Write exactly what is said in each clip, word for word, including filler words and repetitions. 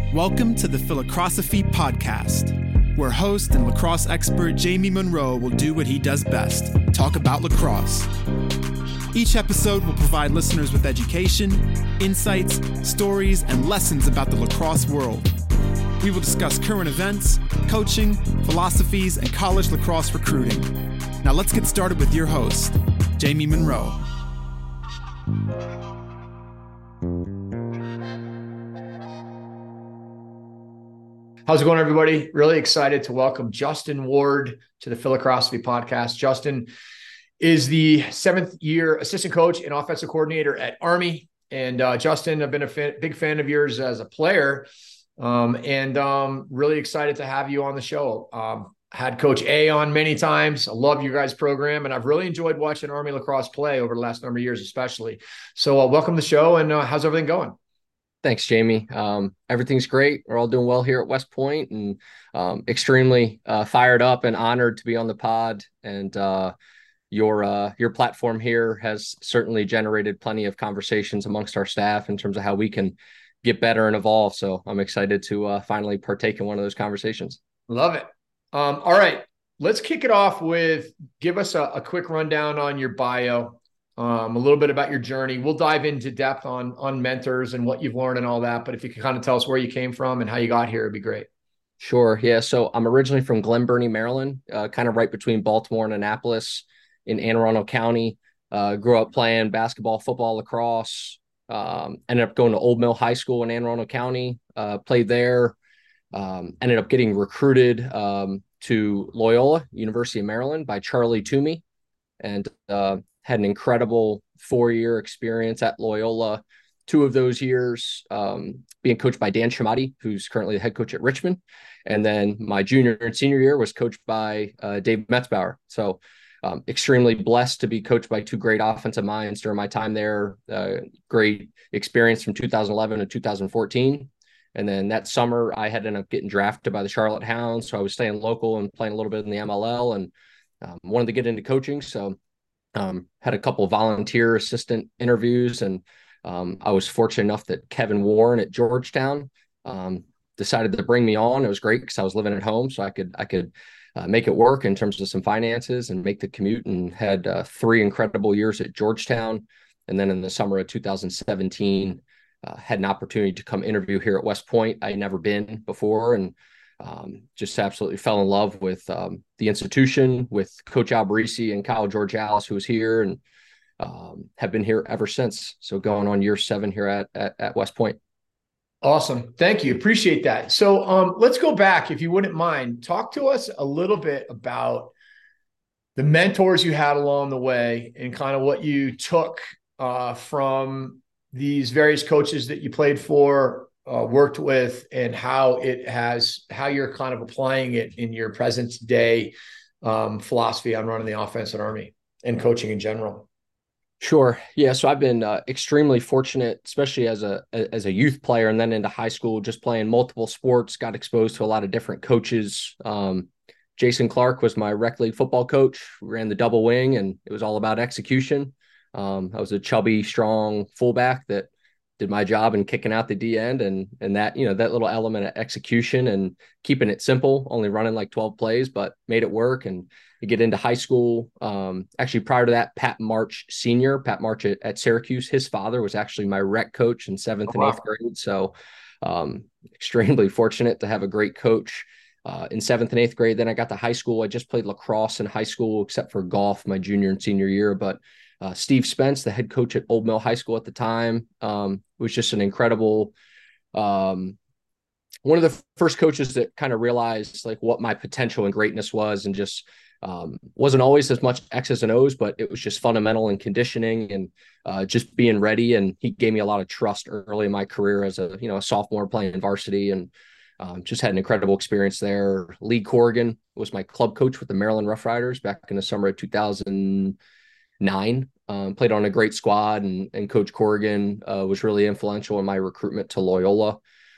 Welcome to the Philocrosophy Podcast, where host and lacrosse expert Jamie Monroe will do what he does best, talk about lacrosse. Each episode will provide listeners with education, insights, stories, and lessons about the lacrosse world. We will discuss current events, coaching, philosophies, and college lacrosse recruiting. Now let's get started with your host, Jamie Monroe. How's it going, everybody? Really excited to welcome Justin Ward to the Philocrosophy Podcast. Justin is the seventh year assistant coach and offensive coordinator at Army. And uh, Justin, I've been a fan, big fan of yours as a player, um, and um, really excited to have you on the show. Um, had Coach A on many times. I love your guys' program, and I've really enjoyed watching Army lacrosse play over the last number of years, especially. So uh, welcome to the show, and uh, how's everything going? Thanks, Jamie. Um, everything's great. We're all doing well here at West Point, and um, extremely uh, fired up and honored to be on the pod. And uh, your uh, your platform here has certainly generated plenty of conversations amongst our staff in terms of how we can get better and evolve. So I'm excited to uh, finally partake in one of those conversations. Love it. Um, all right, let's kick it off with give us a, a quick rundown on your bio. Um, a little bit about your journey. We'll dive into depth on, on mentors and what you've learned and all that. But if you could kind of tell us where you came from and how you got here, it'd be great. Sure. Yeah. So I'm originally from Glen Burnie, Maryland, uh, kind of right between Baltimore and Annapolis in Anne Arundel County. Uh, grew up playing basketball, football, lacrosse. Um, ended up going to Old Mill High School in Anne Arundel County. Uh, played there. Um, ended up getting recruited um, to Loyola, University of Maryland by Charlie Toomey. And uh, had an incredible four-year experience at Loyola. Two of those years um, being coached by Dan Chamati, who's currently the head coach at Richmond. And then my junior and senior year was coached by uh, Dave Metzbauer. So um, extremely blessed to be coached by two great offensive minds during my time there. Uh, great experience from two thousand eleven to two thousand fourteen. And then that summer, I had ended up getting drafted by the Charlotte Hounds. So I was staying local and playing a little bit in the M L L and um, wanted to get into coaching. So Um, had a couple of volunteer assistant interviews, and um, I was fortunate enough that Kevin Warren at Georgetown um, decided to bring me on. It was great because I was living at home, so I could I could uh, make it work in terms of some finances and make the commute. And had uh, three incredible years at Georgetown, and then in the summer of two thousand seventeen, uh, had an opportunity to come interview here at West Point. I had never been before, and Um, just absolutely fell in love with um, the institution, with Coach Alberisi and Kyle Georgalis, who was here, and um, have been here ever since. So going on year seven here at, at, at West Point. Awesome. Thank you. Appreciate that. So um, let's go back, if you wouldn't mind. Talk to us a little bit about the mentors you had along the way and kind of what you took uh, from these various coaches that you played for, Uh, worked with, and how it has, how you're kind of applying it in your present day um, philosophy on running the offense at Army and coaching in general. Sure. Yeah. So I've been uh, extremely fortunate, especially as a, as a youth player and then into high school, just playing multiple sports, got exposed to a lot of different coaches. Um, Jason Clark was my rec league football coach. We ran the double wing, and it was all about execution. Um, I was a chubby, strong fullback that did my job in kicking out the D end, and and that, you know, that little element of execution and keeping it simple, only running like twelve plays, but made it work. And you get into high school. Um, actually, prior to that, Pat March Senior, Pat March at, at Syracuse, his father was actually my rec coach in seventh Oh, wow. and eighth grade. So um, extremely fortunate to have a great coach uh, in seventh and eighth grade. Then I got to high school. I just played lacrosse in high school, except for golf my junior and senior year. But Uh, Steve Spence, the head coach at Old Mill High School at the time, um, was just an incredible, um, one of the first coaches that kind of realized like what my potential and greatness was, and just um, wasn't always as much X's and O's, but it was just fundamental in conditioning and uh, just being ready. And he gave me a lot of trust early in my career as a, you know, a sophomore playing varsity, and um, just had an incredible experience there. Lee Corrigan was my club coach with the Maryland Rough Riders back in the summer of two thousand nine. Um, played on a great squad, and, and Coach Corrigan uh, was really influential in my recruitment to Loyola.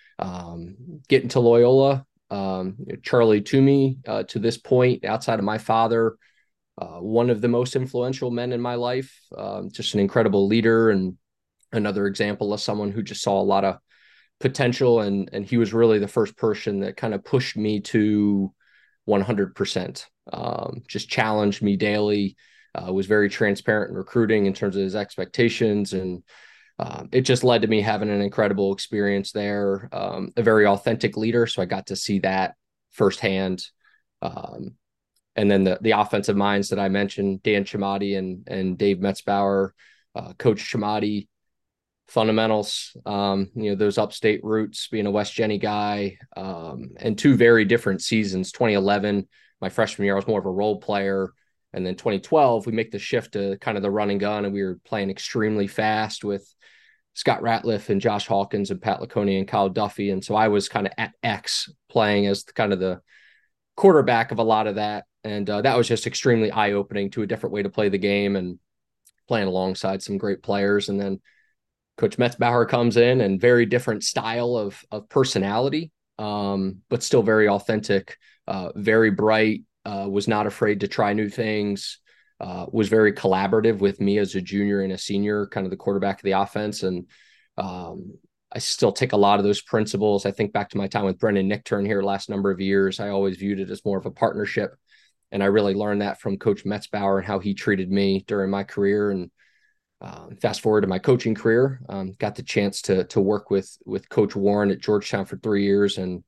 Um, getting to Loyola, um, Charlie Toomey, uh, to this point, outside of my father, uh, one of the most influential men in my life, um, just an incredible leader, and another example of someone who just saw a lot of potential. And, and he was really the first person that kind of pushed me to one hundred percent, um, just challenged me daily, uh, was very transparent in recruiting in terms of his expectations. And um, it just led to me having an incredible experience there, um, a very authentic leader. So I got to see that firsthand. Um, and then the, the offensive minds that I mentioned, Dan Chamati and, and Dave Metzbauer, uh, Coach Chamati, fundamentals, um, you know, those upstate roots, being a West Jenny guy, um, and two very different seasons. twenty eleven, my freshman year, I was more of a role player. And then twenty twelve, we make the shift to kind of the run and gun, and we were playing extremely fast with Scott Ratliff and Josh Hawkins and Pat Laconia and Kyle Duffy. And so I was kind of at X playing as kind of the quarterback of a lot of that. And uh, that was just extremely eye-opening to a different way to play the game and playing alongside some great players. And then Coach Metzbauer comes in, and very different style of, of personality, um, but still very authentic, uh, very bright, uh, was not afraid to try new things, uh, was very collaborative with me as a junior and a senior, kind of the quarterback of the offense. And um, I still take a lot of those principles. I think back to my time with Brendan Nichtern here last number of years. I always viewed it as more of a partnership. And I really learned that from Coach Metzbauer and how he treated me during my career. And Um, fast forward to my coaching career, um, got the chance to to work with with Coach Warren at Georgetown for three years, and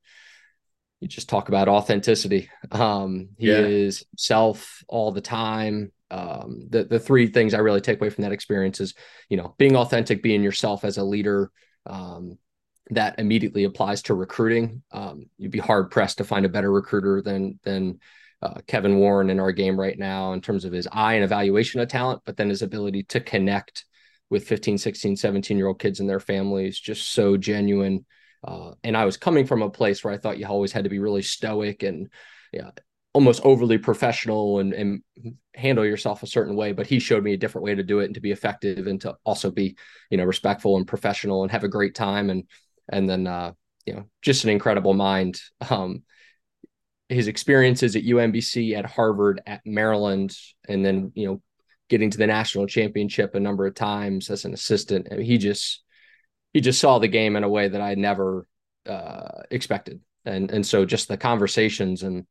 you just talk about authenticity. Um, he yeah. is himself all the time. Um, the the three things I really take away from that experience is, you know, being authentic, being yourself as a leader. Um, that immediately applies to recruiting. Um, you'd be hard pressed to find a better recruiter than than. Uh, Kevin Warren in our game right now in terms of his eye and evaluation of talent, but then his ability to connect with fifteen, sixteen, seventeen year old kids and their families, just so genuine. Uh, and I was coming from a place where I thought you always had to be really stoic and yeah, almost overly professional and, and handle yourself a certain way. But he showed me a different way to do it and to be effective and to also be, you know, respectful and professional and have a great time. And, and then, uh, you know, just an incredible mind. Um, his experiences at U M B C, at Harvard, at Maryland, and then, you know, getting to the national championship a number of times as an assistant. I mean, he just, he just saw the game in a way that I never uh, expected. And, and so just the conversations and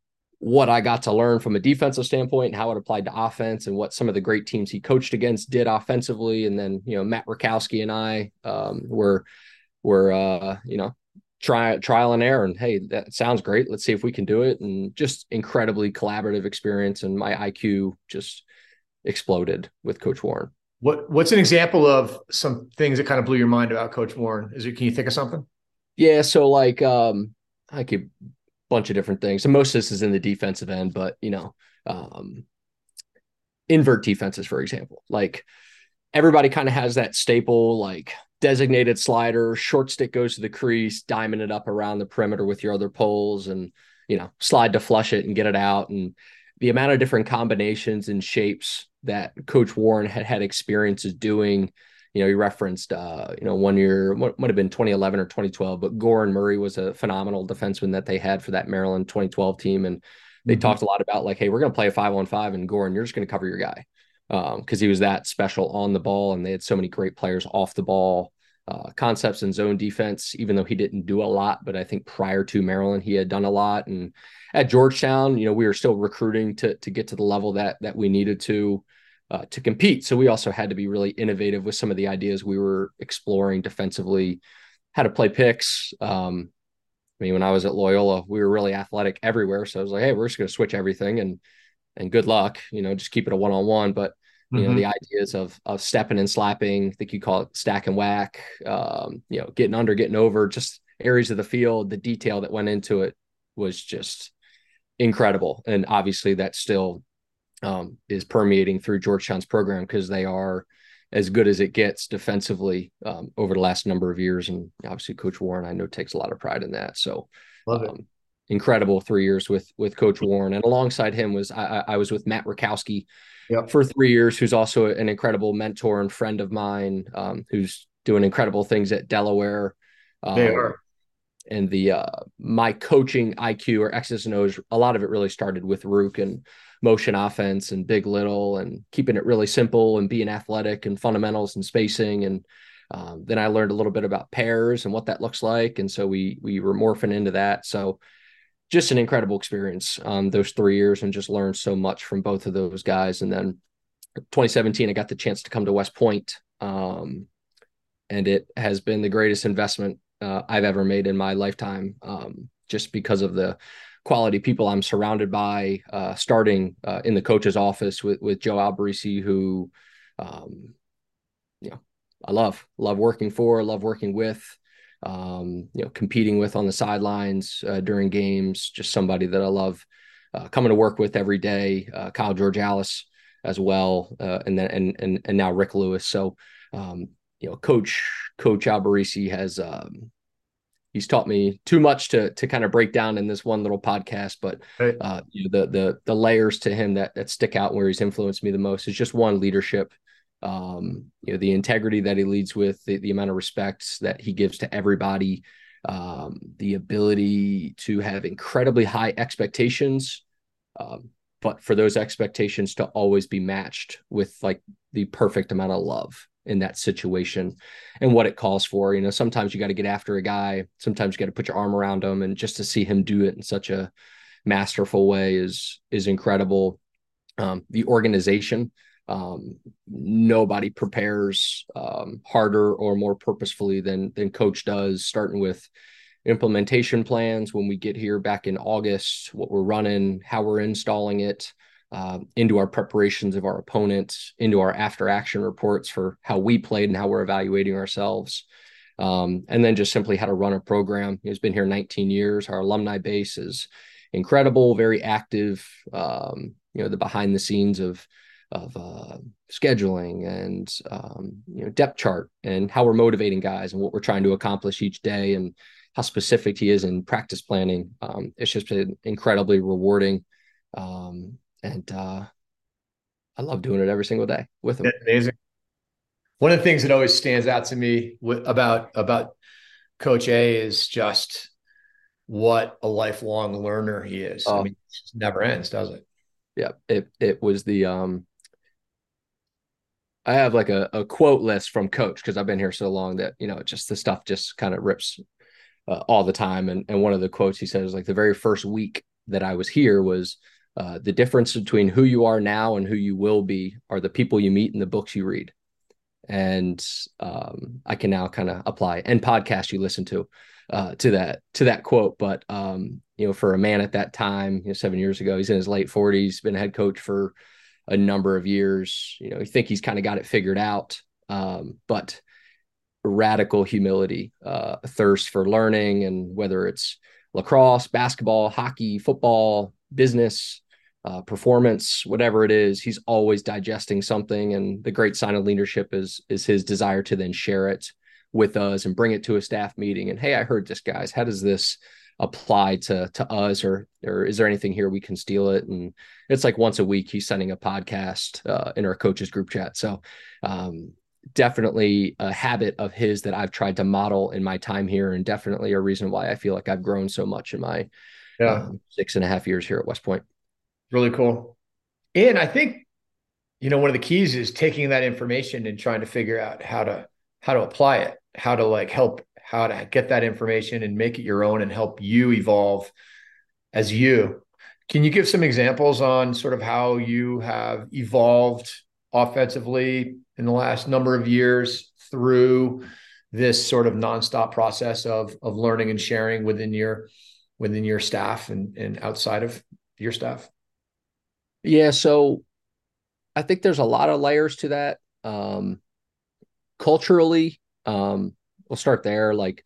what I got to learn from a defensive standpoint and how it applied to offense and what some of the great teams he coached against did offensively. And then, you know, Matt Rakowski and I um, were, were, uh, you know, try trial and error, and hey, that sounds great, let's see if we can do it. And just incredibly collaborative experience, and my I Q just exploded with Coach Warren. What what's an example of some things that kind of blew your mind about Coach Warren? Is it, can you think of something? Yeah, so like um I could bunch of different things, and most of this is in the defensive end, but you know, um invert defenses, for example. Like everybody kind of has that staple, like designated slider, short stick goes to the crease, diamond it up around the perimeter with your other poles, and, you know, slide to flush it and get it out. And the amount of different combinations and shapes that Coach Warren had had experiences doing, you know, he referenced, uh, you know, one year, what might have been twenty eleven or twenty twelve, but Goran Murray was a phenomenal defenseman that they had for that Maryland twenty twelve team. And they mm-hmm. talked a lot about like, hey, we're going to play a five on five, and Goran, you're just going to cover your guy. Um, cause he was that special on the ball, and they had so many great players off the ball, uh, concepts in zone defense, even though he didn't do a lot, but I think prior to Maryland, he had done a lot. And at Georgetown, you know, we were still recruiting to, to get to the level that, that we needed to, uh, to compete. So we also had to be really innovative with some of the ideas we were exploring defensively, how to play picks. Um, I mean, when I was at Loyola, we were really athletic everywhere. So I was like, hey, we're just going to switch everything, and and good luck, you know, just keep it a one-on-one. But, you mm-hmm. know, the ideas of, of stepping and slapping, I think you call it stack and whack, um, you know, getting under, getting over, just areas of the field, the detail that went into it was just incredible. And obviously that still um, is permeating through Georgetown's program, because they are as good as it gets defensively um, over the last number of years. And obviously Coach Warren, I know, takes a lot of pride in that. So love it. Um, incredible three years with, with Coach Warren. And alongside him was, I, I was with Matt Rakowski yep. for three years, who's also an incredible mentor and friend of mine, um, who's doing incredible things at Delaware. Um, they are. And the, uh, my coaching I Q, or X's and O's, a lot of it really started with Rook and motion offense and big little, and keeping it really simple and being athletic and fundamentals and spacing. And Um, then I learned a little bit about pairs and what that looks like. And so we, we were morphing into that. So just an incredible experience, um, those three years and just learned so much from both of those guys. And then twenty seventeen, I got the chance to come to West Point. Um, and it has been the greatest investment uh, I've ever made in my lifetime, um, just because of the quality people I'm surrounded by, uh, starting uh, in the coach's office with, with Joe Alberici, who, um, you know, I love, love working for, love working with, um, you know, competing with on the sidelines uh, during games, just somebody that I love uh, coming to work with every day, uh, Kyle Georgalis as well. Uh, and then, and, and, and now Rick Lewis. So, um, you know, coach, coach Alberici has, um, he's taught me too much to, to kind of break down in this one little podcast, but Right. uh, you know, the, the, the layers to him that, that stick out where he's influenced me the most is just one, leadership, um, you know, the integrity that he leads with, the, the amount of respect that he gives to everybody, um, the ability to have incredibly high expectations, um, but for those expectations to always be matched with like the perfect amount of love in that situation and what it calls for. You know, sometimes you got to get after a guy, sometimes you got to put your arm around him, and just to see him do it in such a masterful way is, is incredible. Um, the organization, um, nobody prepares um, harder or more purposefully than, than coach does, starting with implementation plans when we get here back in August, what we're running, how we're installing it, uh, into our preparations of our opponents, into our after action reports for how we played and how we're evaluating ourselves. Um, and then just simply how to run a program. He's been here nineteen years. Our alumni base is incredible, very active. Um, you know, the behind the scenes of, of uh, scheduling and, um, you know, depth chart and how we're motivating guys and what we're trying to accomplish each day and how specific he is in practice planning. Um, it's just been incredibly rewarding. Um, and uh, I love doing it every single day with him. That's amazing. One of the things that always stands out to me with, about, about Coach A is just what a lifelong learner he is. Uh, I mean, it just never ends, does it? Yeah. It, it was the, um, I have like a, a quote list from coach, cause I've been here so long that, you know, just the stuff just kind of rips uh, all the time. And, and one of the quotes he said is like, the very first week that I was here was, Uh, the difference between who you are now and who you will be are the people you meet and the books you read. And um, I can now kind of apply and podcast you listen to uh, to that to that quote. But um, you know, for a man at that time, you know, seven years ago, he's in his late forties, been a head coach for a number of years. You know, you think he's kind of got it figured out, um, but radical humility, uh, a thirst for learning, and whether it's lacrosse, basketball, hockey, football, business, Uh, performance, whatever it is, he's always digesting something. And the great sign of leadership is, is his desire to then share it with us and bring it to a staff meeting. And, hey, I heard this, guys, how does this apply to, to us? Or, or is there anything here we can steal it? And it's like once a week, he's sending a podcast uh, in our coaches group chat. So um, definitely a habit of his that I've tried to model in my time here. And definitely a reason why I feel like I've grown so much in my Yeah. um, six and a half years here at West Point. Really cool. And I think, you know, one of the keys is taking that information and trying to figure out how to, how to apply it, how to like help, how to get that information and make it your own and help you evolve as you. Can you give some examples on sort of how you have evolved offensively in the last number of years through this sort of nonstop process of, of learning and sharing within your, within your staff and, and outside of your staff? Yeah, so I think there's a lot of layers to that. Um, culturally, um, we'll start there. Like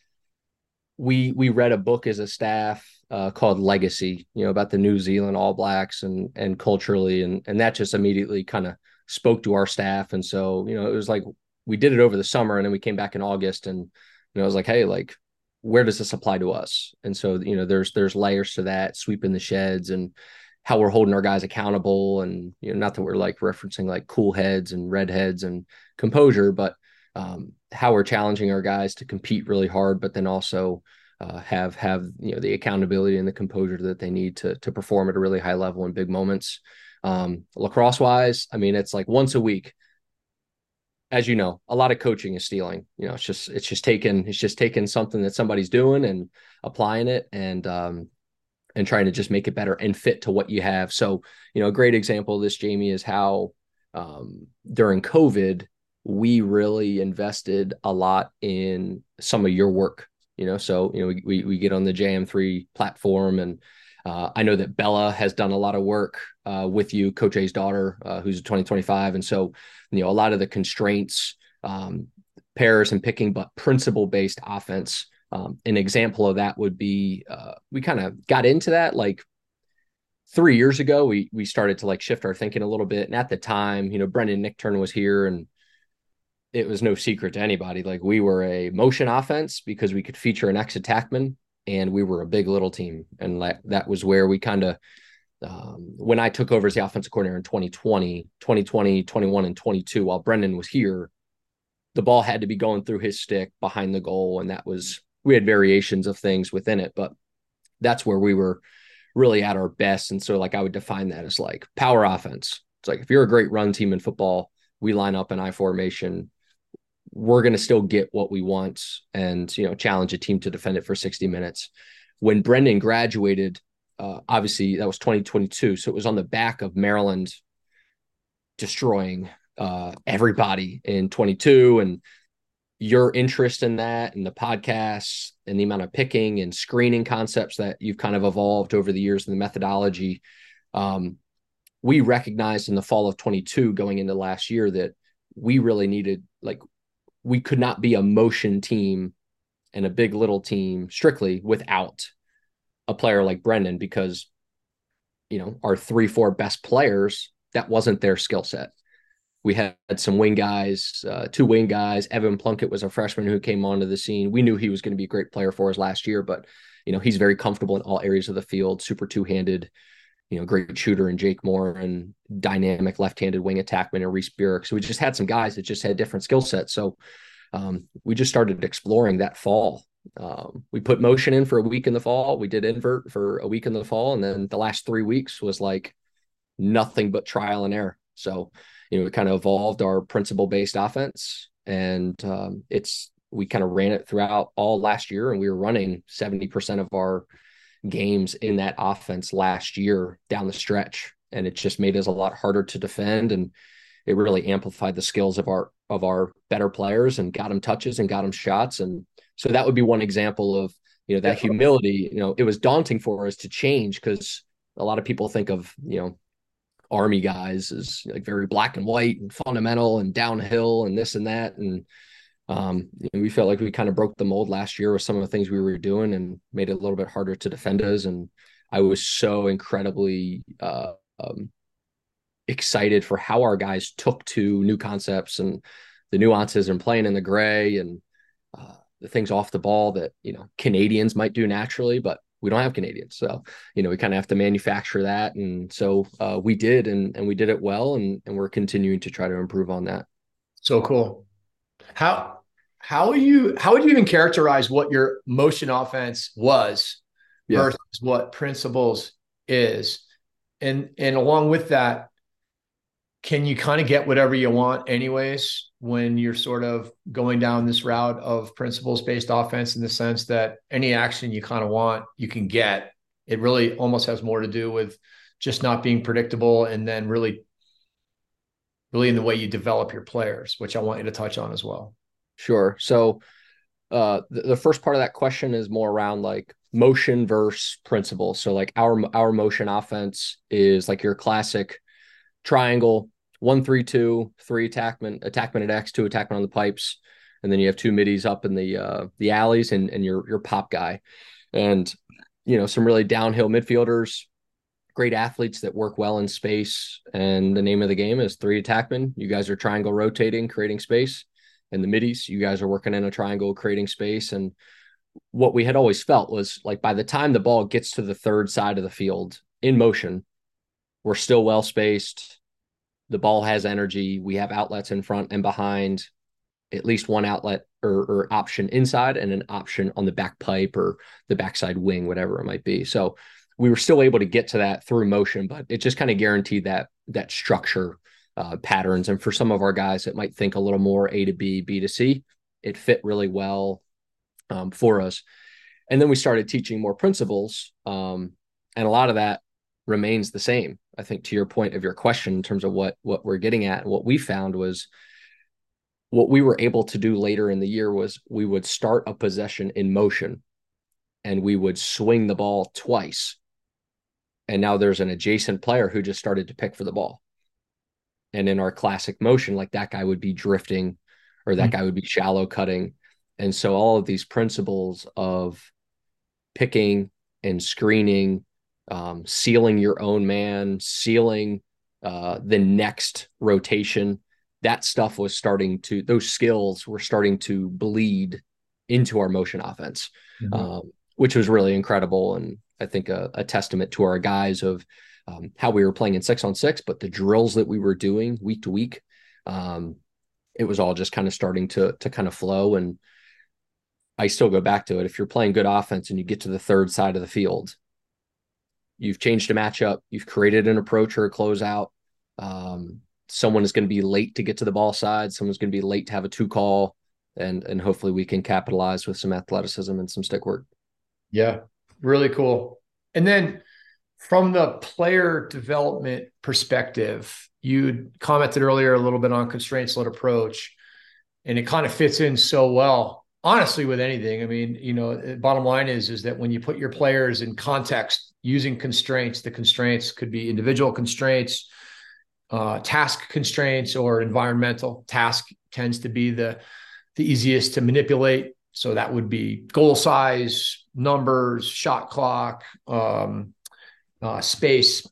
we we read a book as a staff uh, called Legacy, you know, about the New Zealand All Blacks and and culturally, and and that just immediately kind of spoke to our staff. And so, you know, it was like we did it over the summer, and then we came back in August, and you know, I was like, hey, like, where does this apply to us? And so, you know, there's there's layers to that, sweeping the sheds and how we're holding our guys accountable. And, you know, not that we're like referencing like cool heads and redheads and composure, but um, how we're challenging our guys to compete really hard, but then also uh, have, have, you know, the accountability and the composure that they need to, to perform at a really high level in big moments. Um, lacrosse wise, I mean, it's like once a week, as you know, a lot of coaching is stealing. You know, it's just it's just taking it's just taking something that somebody's doing and applying it and um and trying to just make it better and fit to what you have. So, you know, a great example of this, Jamie, is how um during COVID, we really invested a lot in some of your work. You know, so you know, we we, we get on the J M three platform, and uh, I know that Bella has done a lot of work uh, with you, Coach A's daughter, uh, who's a twenty twenty-five, and so you know, a lot of the constraints, um, pairs and picking, but principle based offense. Um, an example of that would be uh, we kind of got into that like three years ago. We we started to like shift our thinking a little bit, and at the time, you know, Brendan Nickturn was here, and it was no secret to anybody. Like we were a motion offense because we could feature an ex attackman, and we were a big little team. And like, that was where we kind of, um, when I took over as the offensive coordinator in twenty twenty, twenty twenty, twenty-one, and twenty-two, while Brendan was here, the ball had to be going through his stick behind the goal. And that was, we had variations of things within it, but that's where we were really at our best. And so like, I would define that as like power offense. It's like, if you're a great run team in football, we line up in I formation, we're going to still get what we want and, you know, challenge a team to defend it for sixty minutes. When Brendan graduated, uh, obviously that was twenty twenty-two. So it was on the back of Maryland destroying uh, everybody in twenty-two, and your interest in that and the podcasts and the amount of picking and screening concepts that you've kind of evolved over the years and the methodology. Um, we recognized in the fall of twenty-two going into last year that we really needed, like, we could not be a motion team and a big little team strictly without a player like Brendan, because, you know, our three, four best players, that wasn't their skill set. We had some wing guys, uh, two wing guys. Evan Plunkett was a freshman who came onto the scene. We knew he was going to be a great player for us last year, but, you know, he's very comfortable in all areas of the field, super two-handed, you know, great shooter in Jake Moore, and dynamic left-handed wing attackman and Reese Burek. So we just had some guys that just had different skill sets. So um, we just started exploring that fall. Um, we put motion in for a week in the fall. We did invert for a week in the fall. And then the last three weeks was like nothing but trial and error. So, you know, we kind of evolved our principle-based offense, and um, it's, we kind of ran it throughout all last year, and we were running seventy percent of our games in that offense last year down the stretch. And it just made us a lot harder to defend. And it really amplified the skills of our, of our better players and got them touches and got them shots. And so that would be one example of, you know, that humility. You know, it was daunting for us to change because a lot of people think of, you know, Army guys as like very black and white and fundamental and downhill and this and that. And Um, we felt like we kind of broke the mold last year with some of the things we were doing and made it a little bit harder to defend us. And I was so incredibly uh, um, excited for how our guys took to new concepts and the nuances and playing in the gray and uh, the things off the ball that, you know, Canadians might do naturally, but we don't have Canadians. So, you know, we kind of have to manufacture that. And so uh, we did, and, and we did it well. And, and we're continuing to try to improve on that. So cool. How, How would you how would you even characterize what your motion offense was yeah. versus what principles is? And and along with that, can you kind of get whatever you want anyways when you're sort of going down this route of principles-based offense, in the sense that any action you kind of want, you can get? It really almost has more to do with just not being predictable, and then really, really in the way you develop your players, which I want you to touch on as well. Sure. So uh, the, the first part of that question is more around like motion versus principle. So like our our motion offense is like your classic triangle, one, three, two, three attackman, attackman at X, two attackman on the pipes. And then you have two middies up in the uh, the alleys and, and your, your pop guy. And, you know, some really downhill midfielders, great athletes that work well in space. And the name of the game is three attackmen. You guys are triangle rotating, creating space. And the middies, you guys are working in a triangle, creating space. And what we had always felt was like, by the time the ball gets to the third side of the field in motion, we're still well spaced. The ball has energy. We have outlets in front and behind, at least one outlet or, or option inside and an option on the back pipe or the backside wing, whatever it might be. So we were still able to get to that through motion, but it just kind of guaranteed that, that structure uh, patterns. And for some of our guys that might think a little more A to B, B to C, it fit really well um, for us. And then we started teaching more principles. Um, and a lot of that remains the same. I think to your point of your question in terms of what, what we're getting at, what we found was what we were able to do later in the year was we would start a possession in motion and we would swing the ball twice. And now there's an adjacent player who just started to pick for the ball. And in our classic motion, like that guy would be drifting or that mm-hmm. guy would be shallow cutting. And so all of these principles of picking and screening, um, sealing your own man, sealing uh, the next rotation, that stuff was starting to, those skills were starting to bleed into our motion offense, mm-hmm. um, which was really incredible. And I think a, a testament to our guys of um, how we were playing in six on six, but the drills that we were doing week to week, um, it was all just kind of starting to, to kind of flow. And I still go back to it. If you're playing good offense and you get to the third side of the field, you've changed a matchup, you've created an approach or a closeout. Um, someone is going to be late to get to the ball side. Someone's going to be late to have a two call, and, and hopefully we can capitalize with some athleticism and some stick work. Yeah, really cool. And then from the player development perspective, you commented earlier a little bit on constraints-led approach, and it kind of fits in so well, honestly, with anything. I mean, you know, bottom line is, is that when you put your players in context using constraints, the constraints could be individual constraints, uh, task constraints, or environmental. Task tends to be the, the easiest to manipulate. So that would be goal size, numbers, shot clock, um, uh, space,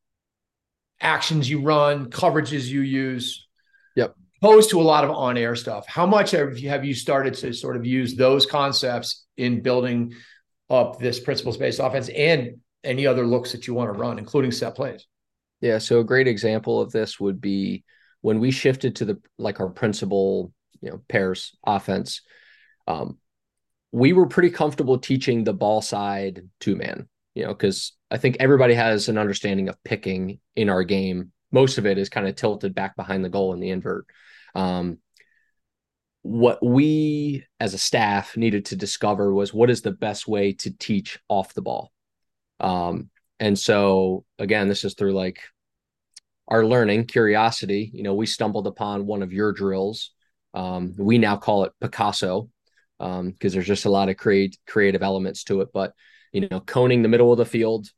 actions you run, coverages you use. Yep. Opposed to a lot of on-air stuff. How much have you, have you started to sort of use those concepts in building up this principles-based offense and any other looks that you want to run, including set plays? Yeah. So a great example of this would be when we shifted to the, like our principal, you know, pairs offense. Um, we were pretty comfortable teaching the ball side two man, you know, because I think everybody has an understanding of picking in our game. Most of it is kind of tilted back behind the goal in the invert. Um, what we as a staff needed to discover was what is the best way to teach off the ball. Um, and so again, this is through like our learning, curiosity. You know, we stumbled upon one of your drills. Um, we now call it Picasso because um, there's just a lot of create, creative elements to it. But, you know, coning the middle of the field.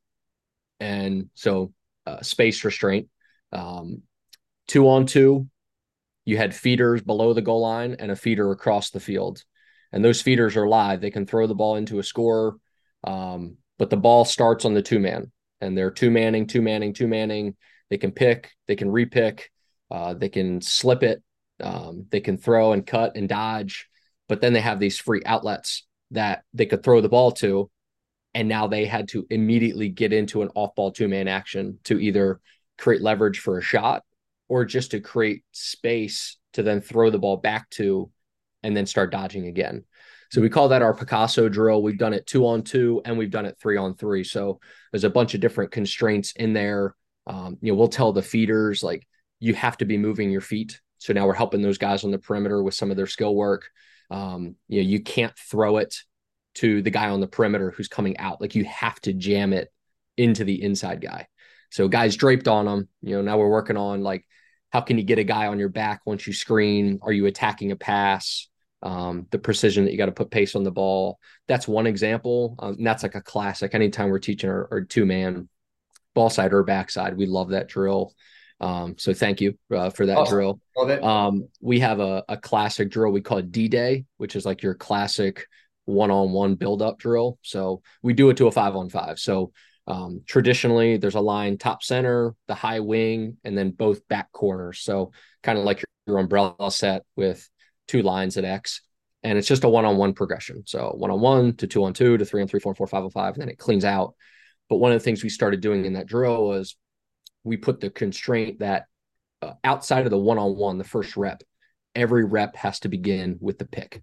And so uh, space restraint, um, two on two, you had feeders below the goal line and a feeder across the field. And those feeders are live. They can throw the ball into a scorer, um, but the ball starts on the two man. And they're two manning, two manning, two manning. They can pick, they can repick, uh, they can slip it, um, they can throw and cut and dodge. But then they have these free outlets that they could throw the ball to. And now they had to immediately get into an off-ball two-man action to either create leverage for a shot or just to create space to then throw the ball back to and then start dodging again. So we call that our Picasso drill. We've done it two on two and we've done it three on three. So there's a bunch of different constraints in there. Um, you know, we'll tell the feeders, like, you have to be moving your feet. So now we're helping those guys on the perimeter with some of their skill work. Um, you know, you can't throw it to the guy on the perimeter who's coming out. Like, you have to jam it into the inside guy. So guys draped on them, you know, now we're working on, like, how can you get a guy on your back once you screen? Are you attacking a pass? Um, the precision that you got to put pace on the ball. That's one example. Um, and that's like a classic. Anytime we're teaching our, our two man ball side or backside, we love that drill. Um, so thank you uh, for that awesome. drill. Love it. Um, we have a, a classic drill we call it D-Day, which is like your classic one-on-one build-up drill. So we do it to a five-on-five. So um, traditionally, there's a line top center, the high wing, and then both back corners. So kind of like your, your umbrella set with two lines at X. And it's just a one-on-one progression. So one-on-one to two-on-two to three-on-three, four-on-four, five-on-five, and then it cleans out. But one of the things we started doing in that drill was we put the constraint that uh, outside of the one-on-one, the first rep, every rep has to begin with the pick.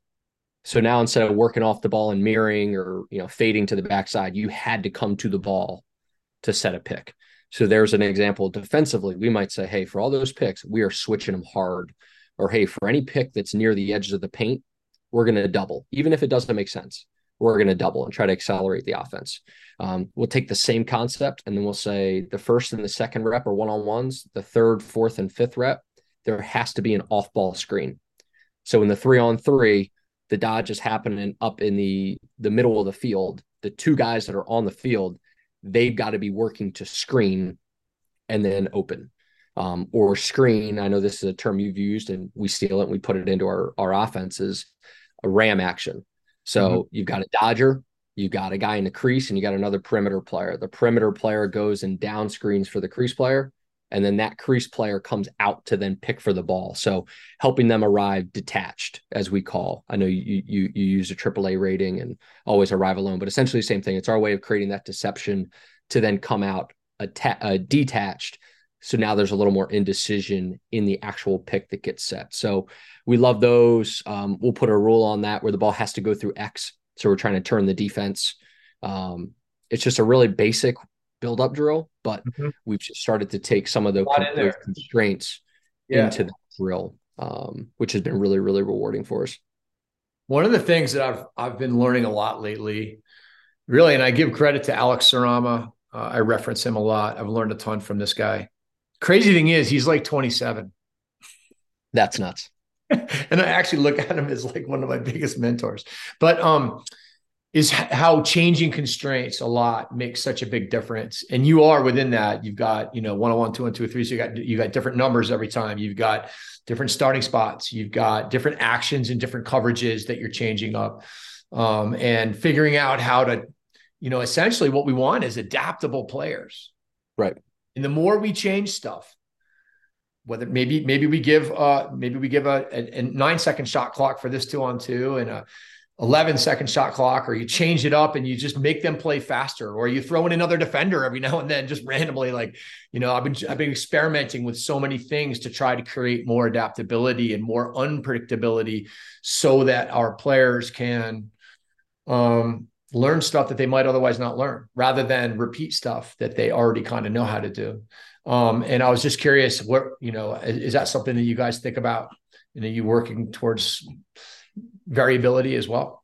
So now instead of working off the ball and mirroring or, you know, fading to the backside, you had to come to the ball to set a pick. So there's an example defensively. We might say, hey, for all those picks, we are switching them hard. Or hey, for any pick that's near the edges of the paint, we're going to double. Even if it doesn't make sense, we're going to double and try to accelerate the offense. Um, we'll take the same concept and then we'll say the first and the second rep are one-on-ones. The third, fourth, and fifth rep, there has to be an off-ball screen. So in the three-on-three, the dodge is happening up in the, the middle of the field. The two guys that are on the field, they've got to be working to screen and then open. Um, or screen, I know this is a term you've used and we steal it and we put it into our, our offenses, a ram action. So mm-hmm. you've got a dodger, you've got a guy in the crease, and you got another perimeter player. The perimeter player goes and down screens for the crease player, and then that crease player comes out to then pick for the ball. So helping them arrive detached, as we call. I know you you you use a triple A rating and always arrive alone, but essentially the same thing. It's our way of creating that deception to then come out atta- uh, detached. So now there's a little more indecision in the actual pick that gets set. So we love those. Um, we'll put a rule on that where the ball has to go through X. So we're trying to turn the defense. Um, it's just a really basic build-up drill, but mm-hmm. we've just started to take some of those con- constraints yeah. into the drill, um, which has been really, really rewarding for us. One of the things that I've I've been learning a lot lately, really, and I give credit to Alex Sarama. Uh, I reference him a lot. I've learned a ton from this guy. Crazy thing is, he's like twenty-seven. That's nuts. And I actually look at him as like one of my biggest mentors. But um, is how changing constraints a lot makes such a big difference. And you are within that. You've got, you know, one on one, two and two, three. So you got you got different numbers every time. You've got different starting spots. You've got different actions and different coverages that you're changing up, um, and figuring out how to, you know, essentially what we want is adaptable players. Right. And the more we change stuff, whether maybe maybe we give uh maybe we give a, a, a nine second shot clock for this two on two and a eleven second shot clock, or you change it up and you just make them play faster, or you throw in another defender every now and then, just randomly. Like, you know, I've been I've been experimenting with so many things to try to create more adaptability and more unpredictability, so that our players can um learn stuff that they might otherwise not learn, rather than repeat stuff that they already kind of know how to do. Um, and I was just curious, what, you know, is, is that something that you guys think about? And are you working towards variability as well?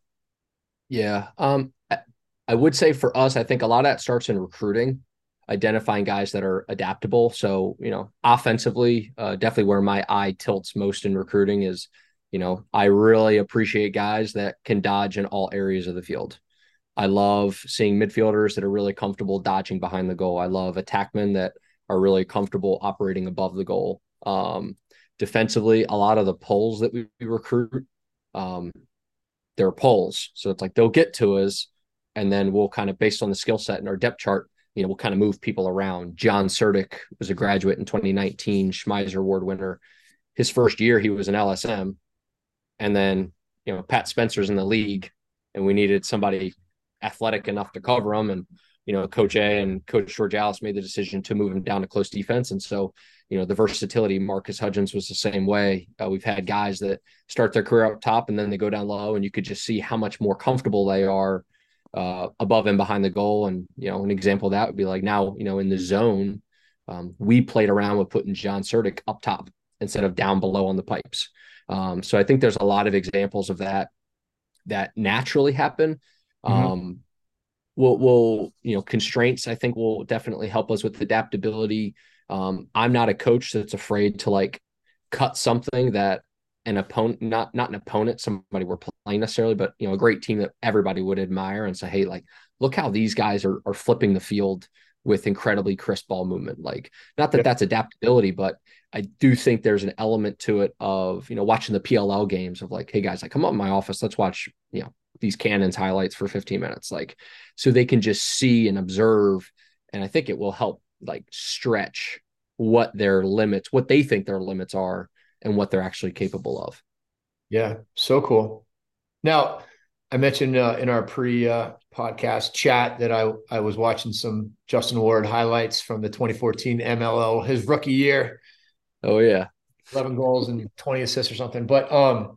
Yeah. Um, I, I would say for us, I think a lot of that starts in recruiting, identifying guys that are adaptable. So, you know, offensively, uh, definitely where my eye tilts most in recruiting is, you know, I really appreciate guys that can dodge in all areas of the field. I love seeing midfielders that are really comfortable dodging behind the goal. I love attackmen that are really comfortable operating above the goal. Um, defensively, a lot of the pulls that we recruit, um, they're pulls. So it's like they'll get to us, and then we'll kind of, based on the skill set in our depth chart, you know, we'll kind of move people around. John Surdick was a graduate in twenty nineteen, Schmeiser Award winner. His first year, he was an L S M. And then, you know, Pat Spencer's in the league, and we needed somebody athletic enough to cover him. And, you know, Coach A and Coach George Alice made the decision to move him down to close defense. And so, you know, the versatility, Marcus Hudgens was the same way. Uh, we've had guys that start their career up top and then they go down low, and you could just see how much more comfortable they are uh, above and behind the goal. And, you know, an example of that would be like now, you know, in the zone, um, we played around with putting John Surdick up top instead of down below on the pipes. Um, so I think there's a lot of examples of that that naturally happen. Mm-hmm. Um, we'll, we'll, you know, constraints, I think, will definitely help us with adaptability. Um, I'm not a coach that's afraid to like cut something that an opponent, not, not an opponent, somebody we're playing necessarily, but, you know, a great team that everybody would admire and say, hey, like, look how these guys are, are flipping the field with incredibly crisp ball movement. Like, not that yep. that's adaptability, but I do think there's an element to it of, you know, watching the P L L games of like, hey guys, like come up in my office, let's watch, you know, these Cannons highlights for fifteen minutes. Like, so they can just see and observe. And I think it will help like stretch what their limits, what they think their limits are and what they're actually capable of. Yeah. So cool. Now, I mentioned uh, in our pre uh, podcast chat that I, I was watching some Justin Ward highlights from the twenty fourteen M L O, his rookie year. Oh yeah. eleven goals and twenty assists or something. But, um,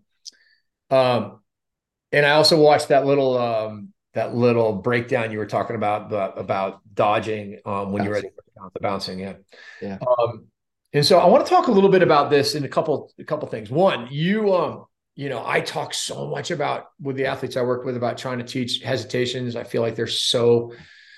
um, and I also watched that little, um, that little breakdown you were talking about, the, about dodging, um, when Absolutely. you were at The bouncing, yeah. Yeah. Um, and so I want to talk a little bit about this in a couple, a couple things. One, you, um, you know, I talk so much about with the athletes I work with about trying to teach hesitations. I feel like they're so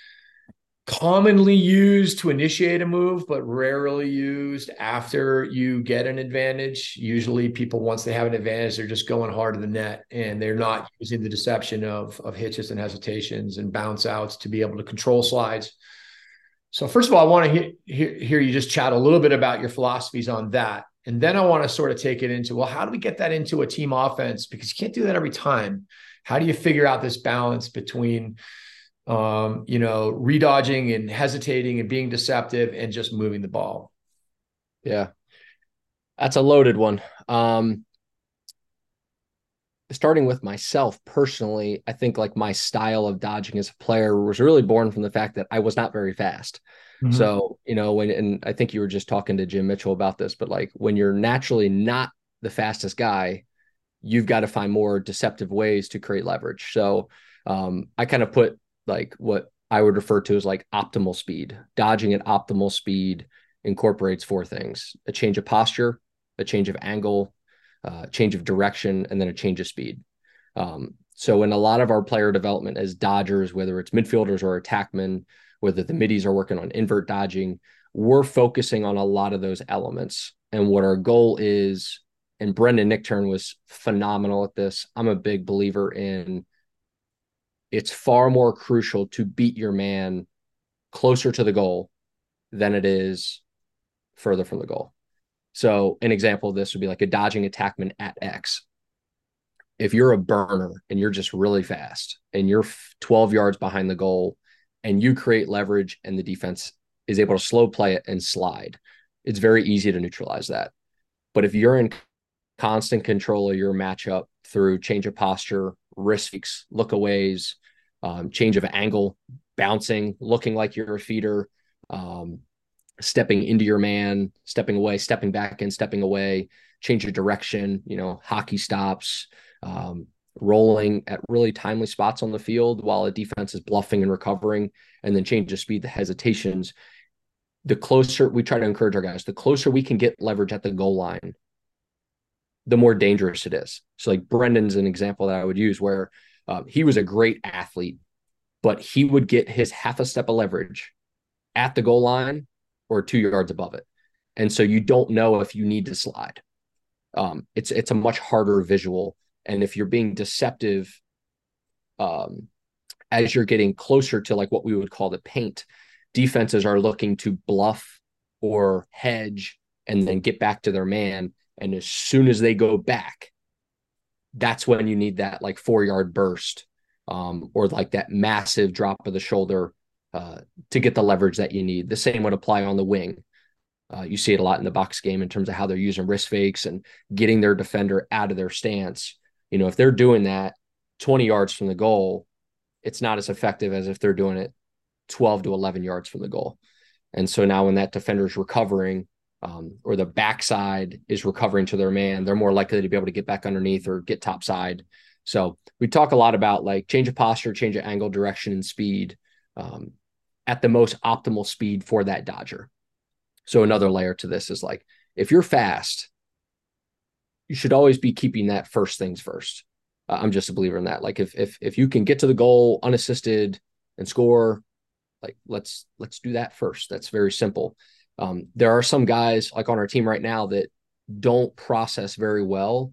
commonly used to initiate a move, but rarely used after you get an advantage. Usually people, once they have an advantage, they're just going hard to the net and they're not using the deception of, of hitches and hesitations and bounce outs to be able to control slides. So first of all, I want to hear, hear, hear you just chat a little bit about your philosophies on that. And then I want to sort of take it into, well, how do we get that into a team offense? Because you can't do that every time. How do you figure out this balance between Um, you know, redodging and hesitating and being deceptive and just moving the ball? Yeah, that's a loaded one. Um, starting with myself personally, I think like my style of dodging as a player was really born from the fact that I was not very fast. Mm-hmm. So, you know, when, and I think you were just talking to Jim Mitchell about this, but like when you're naturally not the fastest guy, you've got to find more deceptive ways to create leverage. So um, I kind of put like what I would refer to as like optimal speed. Dodging at optimal speed incorporates four things: a change of posture, a change of angle, uh, change of direction, and then a change of speed. Um, so in a lot of our player development as dodgers, whether it's midfielders or attackmen, whether the middies are working on invert dodging, we're focusing on a lot of those elements. And what our goal is, and Brendan Nichtern was phenomenal at this. I'm a big believer in it's far more crucial to beat your man closer to the goal than it is further from the goal. So an example of this would be like a dodging attackman at X. If you're a burner and you're just really fast and you're twelve yards behind the goal and you create leverage and the defense is able to slow play it and slide, it's very easy to neutralize that. But if you're in constant control of your matchup through change of posture, wrist fakes, lookaways, um, change of angle, bouncing, looking like you're a feeder, um, stepping into your man, stepping away, stepping back in, stepping away, change of direction, you know, hockey stops, um, rolling at really timely spots on the field while a defense is bluffing and recovering, and then change of speed, the hesitations. The closer we try to encourage our guys, the closer we can get leverage at the goal line, the more dangerous it is. So like Brendan's an example that I would use where um, he was a great athlete, but he would get his half a step of leverage at the goal line or two yards above it. And so you don't know if you need to slide. Um, it's, it's a much harder visual. And if you're being deceptive, um, as you're getting closer to like what we would call the paint, defenses are looking to bluff or hedge and then get back to their man. And as soon as they go back, that's when you need that like four yard burst um, or like that massive drop of the shoulder uh, to get the leverage that you need. The same would apply on the wing. Uh, you see it a lot in the box game in terms of how they're using wrist fakes and getting their defender out of their stance. You know, if they're doing that twenty yards from the goal, it's not as effective as if they're doing it twelve to eleven yards from the goal. And so now when that defender is recovering, Um, or the backside is recovering to their man, they're more likely to be able to get back underneath or get topside. So we talk a lot about like change of posture, change of angle, direction, and speed um, at the most optimal speed for that dodger. So another layer to this is like, if you're fast, you should always be keeping that first things first. Uh, I'm just a believer in that. Like if, if, if you can get to the goal unassisted and score, like let's, let's do that first. That's very simple. Um, there are some guys like on our team right now that don't process very well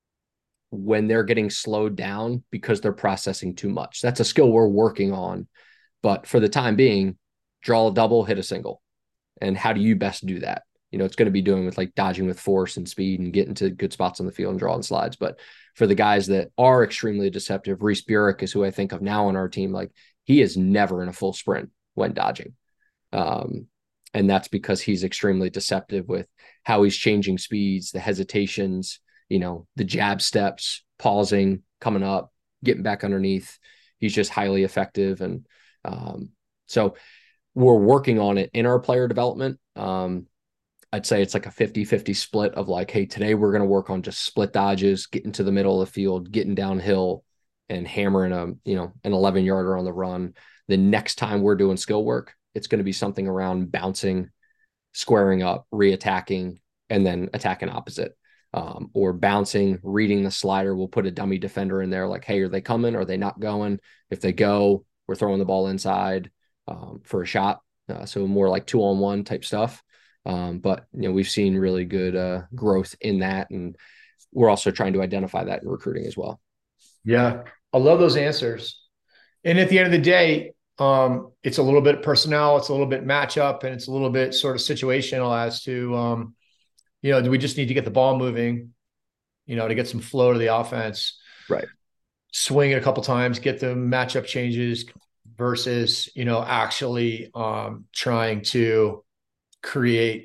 when they're getting slowed down because they're processing too much. That's a skill we're working on. But for the time being, draw a double, hit a single. And how do you best do that? You know, it's going to be doing with like dodging with force and speed and getting to good spots on the field and drawing slides. But for the guys that are extremely deceptive, Reese Burek is who I think of now on our team. Like he is never in a full sprint when dodging. Um, And that's because he's extremely deceptive with how he's changing speeds, the hesitations, you know, the jab steps, pausing, coming up, getting back underneath. He's just highly effective. And um, so we're working on it in our player development. Um, I'd say it's like a fifty-fifty split of like, hey, today we're going to work on just split dodges, getting to the middle of the field, getting downhill and hammering a, you know, an eleven yarder on the run. The next time we're doing skill work, it's going to be something around bouncing, squaring up, reattacking, and then attacking opposite. Um, or bouncing, reading the slider. We'll put a dummy defender in there like, hey, are they coming? Are they not going? If they go, we're throwing the ball inside um, for a shot. Uh, so more like two on one type stuff. Um, but, you know, we've seen really good uh, growth in that. And we're also trying to identify that in recruiting as well. Yeah. I love those answers. And at the end of the day, um, it's a little bit personnel, it's a little bit matchup, and it's a little bit sort of situational as to, um, you know, do we just need to get the ball moving, you know, to get some flow to the offense, right? Swing it a couple times, get the matchup changes versus, you know, actually um, trying to create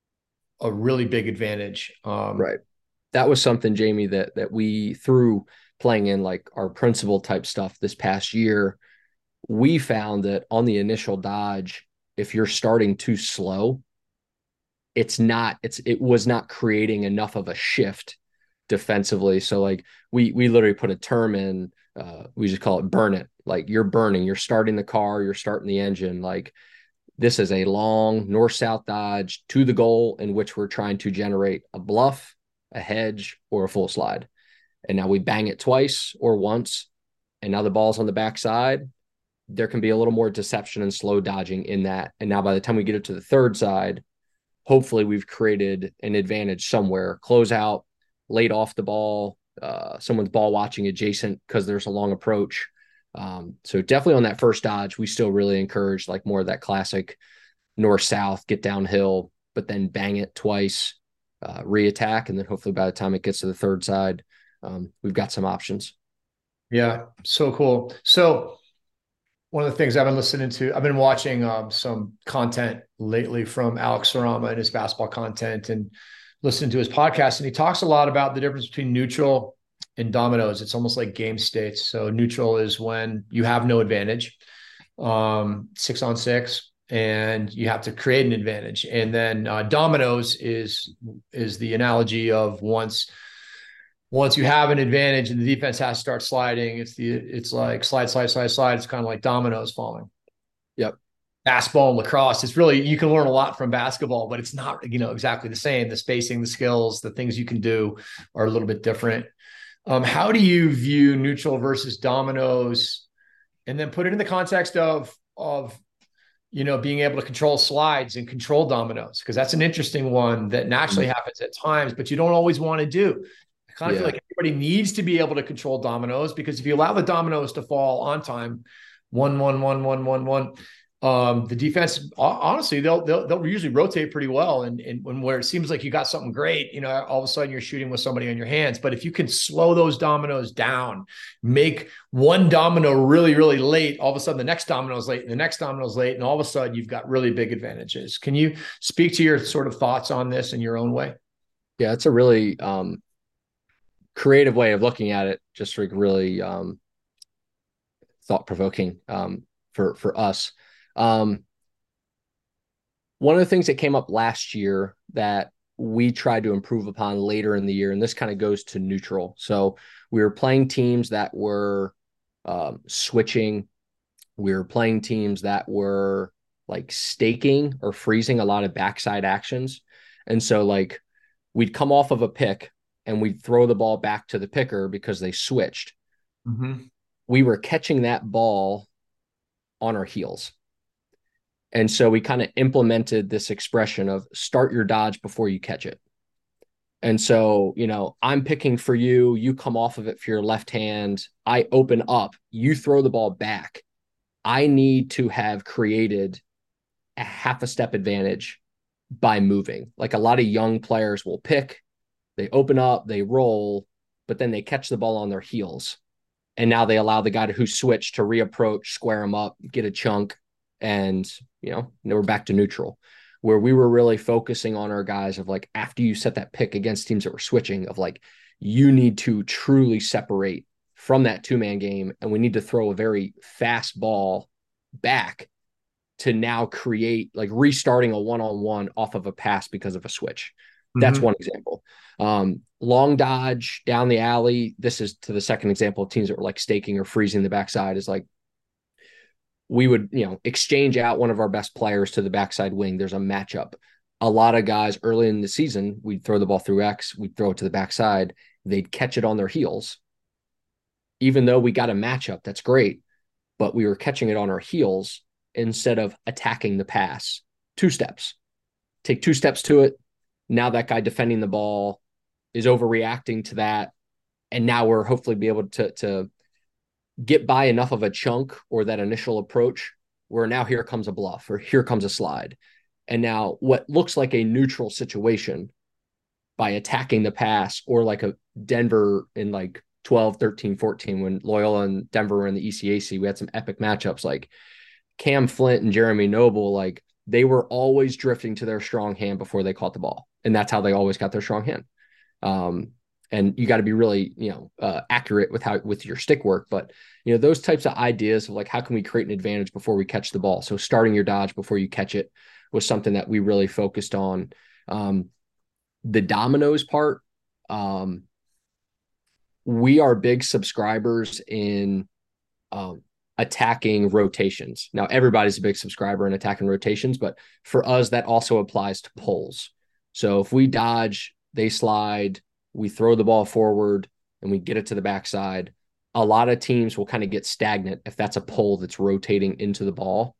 a really big advantage. Um, right. That was something, Jamie, that, that we through playing in like our principal type stuff this past year, we found that on the initial dodge, if you're starting too slow, it's not, it's, it was not creating enough of a shift defensively. So like we, we literally put a term in, uh, we just call it burn it. Like you're burning, you're starting the car, you're starting the engine. Like this is a long north-south dodge to the goal in which we're trying to generate a bluff, a hedge, or a full slide. And now we bang it twice or once, and now the ball's on the backside. There can be a little more deception and slow dodging in that. And now by the time we get it to the third side, hopefully we've created an advantage somewhere, close out, late off the ball, uh, someone's ball watching adjacent because there's a long approach. Um, so definitely on that first dodge, we still really encourage like more of that classic north-south, get downhill, but then bang it twice, uh, re-attack. And then hopefully by the time it gets to the third side, um, we've got some options. Yeah. So cool. So one of the things I've been listening to, I've been watching um, some content lately from Alex Sarama and his basketball content, and listening to his podcast. And he talks a lot about the difference between neutral and dominoes. It's almost like game states. So neutral is when you have no advantage, um, six on six, and you have to create an advantage. And then uh, dominoes is, is the analogy of once Once you have an advantage and the defense has to start sliding, it's the it's like slide, slide, slide, slide. It's kind of like dominoes falling. Yep. Basketball and lacrosse, it's really, you can learn a lot from basketball, but it's not, you know, exactly the same. The spacing, the skills, the things you can do are a little bit different. Um, how do you view neutral versus dominoes? And then put it in the context of, of, you know, being able to control slides and control dominoes, because that's an interesting one that naturally mm-hmm. happens at times, but you don't always want to do. I kind of yeah. feel like everybody needs to be able to control dominoes, because if you allow the dominoes to fall on time, one, one, one, one, one, one, um, the defense, honestly, they'll, they'll, they'll usually rotate pretty well. And, and when, where it seems like you got something great, you know, all of a sudden you're shooting with somebody on your hands. But if you can slow those dominoes down, make one domino really, really late, all of a sudden the next domino is late and the next domino is late, and all of a sudden you've got really big advantages. Can you speak to your sort of thoughts on this in your own way? Yeah, it's a really, um, creative way of looking at it, just like really um, thought-provoking um, for, for us. Um, one of the things that came up last year that we tried to improve upon later in the year, and this kind of goes to neutral. So we were playing teams that were um, switching. We were playing teams that were like staking or freezing a lot of backside actions. And so like we'd come off of a pick and we'd throw the ball back to the picker because they switched. Mm-hmm. We were catching that ball on our heels. And so we kind of implemented this expression of start your dodge before you catch it. And so, you know, I'm picking for you, you come off of it for your left hand, I open up, you throw the ball back. I need to have created a half a step advantage by moving. Like a lot of young players will pick, they open up, they roll, but then they catch the ball on their heels. And now they allow the guy who switched to reapproach, square him up, get a chunk, and, you know, we're back to neutral, where we were really focusing on our guys of like, after you set that pick against teams that were switching, of like, you need to truly separate from that two-man game, and we need to throw a very fast ball back to now create, like restarting a one-on-one off of a pass because of a switch. That's mm-hmm. one example. Um, long dodge down the alley. This is to the second example of teams that were like staking or freezing the backside, is like we would, you know, exchange out one of our best players to the backside wing. There's a matchup. A lot of guys early in the season, we'd throw the ball through X, we'd throw it to the backside. They'd catch it on their heels. Even though we got a matchup, that's great, but we were catching it on our heels instead of attacking the pass. Two steps. Take two steps to it. Now that guy defending the ball is overreacting to that. And now we're hopefully be able to, to get by enough of a chunk or that initial approach where now here comes a bluff or here comes a slide. And now what looks like a neutral situation by attacking the pass, or like a Denver in like twelve, thirteen, fourteen, when Loyola and Denver were in the E C A C, we had some epic matchups like Cam Flint and Jeremy Noble. Like they were always drifting to their strong hand before they caught the ball. And that's how they always got their strong hand. Um, and you got to be really, you know, uh, accurate with how, with your stick work. But, you know, those types of ideas of like, how can we create an advantage before we catch the ball? So starting your dodge before you catch it was something that we really focused on. Um, the dominoes part, um, we are big subscribers in um, attacking rotations. Now, everybody's a big subscriber in attacking rotations, but for us, that also applies to pulls. So if we dodge, they slide, we throw the ball forward, and we get it to the backside, a lot of teams will kind of get stagnant if that's a pull that's rotating into the ball.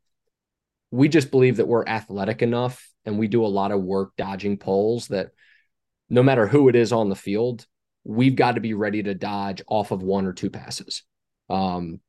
We just believe that we're athletic enough and we do a lot of work dodging pulls that no matter who it is on the field, we've got to be ready to dodge off of one or two passes. Um,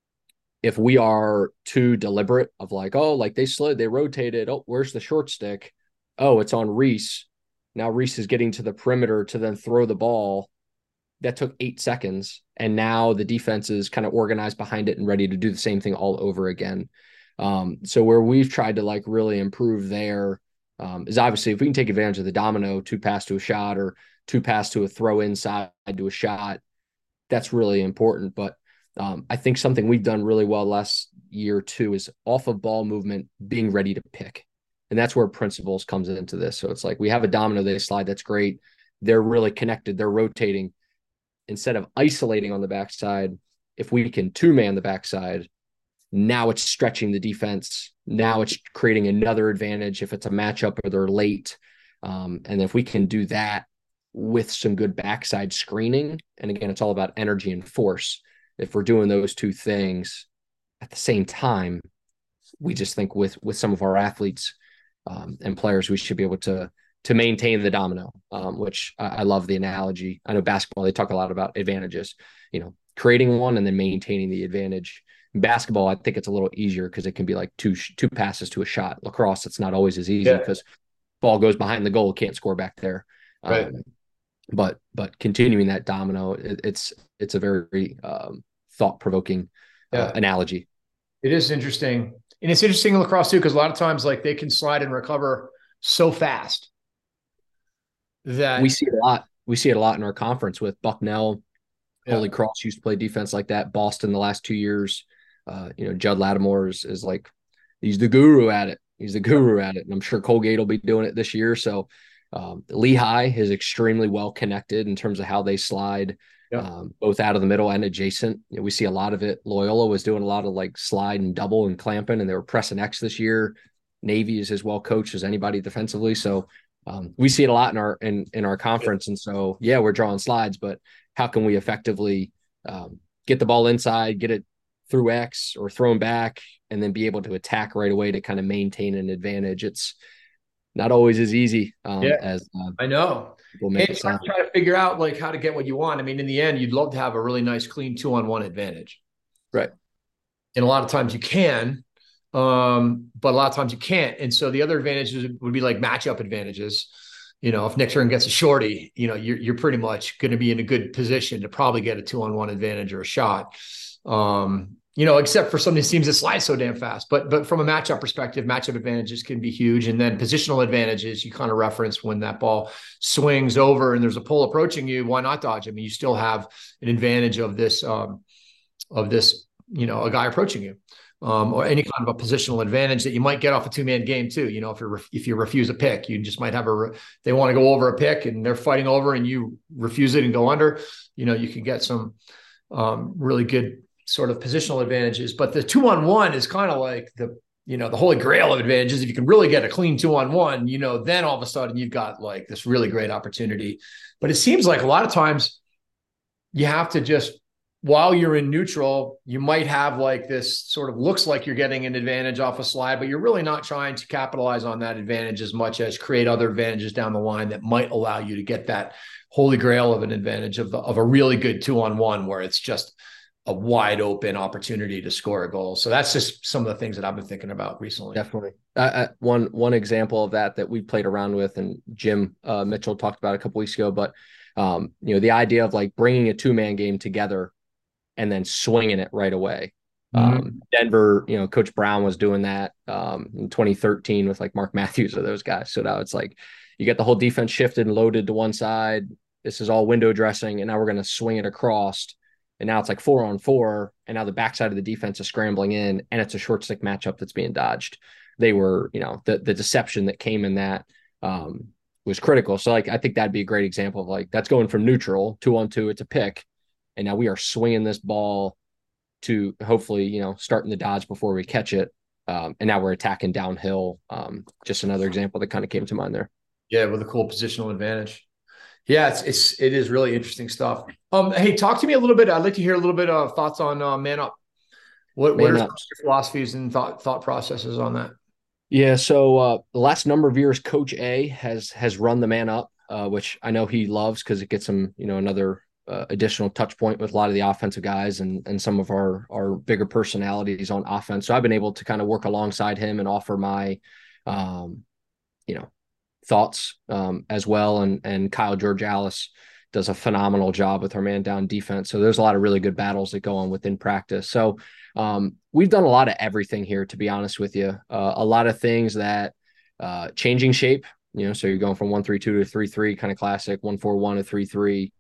if we are too deliberate of like, oh, like they slid, they rotated, oh, where's the short stick? Oh, it's on Reese. Now Reese is getting to the perimeter to then throw the ball. That took eight seconds. And now the defense is kind of organized behind it and ready to do the same thing all over again. Um, so where we've tried to like really improve there um, is obviously if we can take advantage of the domino, two pass to a shot or two pass to a throw inside to a shot, that's really important. But um, I think something we've done really well last year too is off of ball movement, being ready to pick. And that's where principles comes into this. So it's like we have a domino, they slide, that's great. They're really connected, they're rotating. Instead of isolating on the backside, if we can two-man the backside, now it's stretching the defense. Now it's creating another advantage if it's a matchup or they're late. Um, and if we can do that with some good backside screening, and again, it's all about energy and force. If we're doing those two things at the same time, we just think with with some of our athletes um, and players, we should be able to to maintain the domino, um, which I, I love the analogy. I know basketball, they talk a lot about advantages, you know, creating one and then maintaining the advantage. In basketball, I think it's a little easier because it can be like two two passes to a shot. Lacrosse, it's not always as easy yeah. because ball goes behind the goal, can't score back there. Right. Um, but but continuing that domino, it, it's it's a very um, thought-provoking uh, yeah. analogy. It is interesting. And it's interesting in lacrosse too, because a lot of times like they can slide and recover so fast that we see it a lot. We see it a lot in our conference with Bucknell. Yeah. Holy Cross used to play defense like that. Boston the last two years. Uh, you know, Judd Lattimore is, is like, he's the guru at it. He's the guru at it. And I'm sure Colgate will be doing it this year. So um, Lehigh is extremely well connected in terms of how they slide, yeah. um, both out of the middle and adjacent. You know, we see a lot of it. Loyola was doing a lot of like slide and double and clamping, and they were pressing X this year. Navy is as well coached as anybody defensively. So um, we see it a lot in our in, in our conference. And so, yeah, we're drawing slides, but how can we effectively um, get the ball inside, get it through X or thrown back, and then be able to attack right away to kind of maintain an advantage? It's not always as easy um, yeah, as uh, I know. People make and it sound. Try to figure out like how to get what you want. I mean, in the end, you'd love to have a really nice, clean two-on-one advantage, right? And a lot of times you can, um, but a lot of times you can't. And so the other advantages would be like matchup advantages. You know, if Nick Turn gets a shorty, you know, you're you're pretty much going to be in a good position to probably get a two-on-one advantage or a shot. Um, you know, except for some of these teams that slide so damn fast. But but from a matchup perspective, matchup advantages can be huge. And then positional advantages, you kind of reference when that ball swings over and there's a pull approaching you, why not dodge? I mean, you still have an advantage of this, um, of this, you know, a guy approaching you. Um, or any kind of a positional advantage that you might get off a two-man game too. You know, if you if you refuse a pick, you just might have a, they want to go over a pick and they're fighting over and you refuse it and go under, you know, you can get some um, really good sort of positional advantages, but the two on one is kind of like the, you know, the holy grail of advantages. If you can really get a clean two on one, you know, then all of a sudden you've got like this really great opportunity. But it seems like a lot of times you have to just, while you're in neutral, you might have like this sort of looks like you're getting an advantage off a slide, but you're really not trying to capitalize on that advantage as much as create other advantages down the line that might allow you to get that holy grail of an advantage of, the, of a really good two on one, where it's just a wide open opportunity to score a goal. So that's just some of the things that I've been thinking about recently. Definitely. Uh, uh, one, one example of that, that we played around with, and Jim uh, Mitchell talked about a couple weeks ago, but um, you know, the idea of like bringing a two man game together and then swinging it right away. Mm-hmm. Um, Denver, you know, Coach Brown was doing that um, in twenty thirteen with like Mark Matthews or those guys. So now it's like, you get the whole defense shifted and loaded to one side. This is all window dressing. And now we're going to swing it across. And now it's like four on four. And now the backside of the defense is scrambling in, and it's a short stick matchup that's being dodged. They were, you know, the, the deception that came in that um, was critical. So like, I think that'd be a great example of like, that's going from neutral two on two. It's a pick. And now we are swinging this ball to hopefully, you know, starting the dodge before we catch it. Um, and now we're attacking downhill. Um, just another example that kind of came to mind there. Yeah, with a cool positional advantage. Yeah, it's it's it is really interesting stuff. Um, hey, talk to me a little bit. I'd like to hear a little bit of thoughts on uh, Man Up. What Man what are Up. your philosophies and thought thought processes on that? Yeah, so uh, the last number of years, Coach A has has run the Man Up, uh, which I know he loves because it gets him, you know, another uh, additional touch point with a lot of the offensive guys and and some of our our bigger personalities on offense. So I've been able to kind of work alongside him and offer my, um, you know, thoughts um, as well. And and Kyle Georgalis does a phenomenal job with our man down defense. So there's a lot of really good battles that go on within practice. So um, we've done a lot of everything here, to be honest with you. Uh, a lot of things that uh, changing shape, you know, so you're going from one, three, two to three, three, kind of classic, one, four, one to three, three.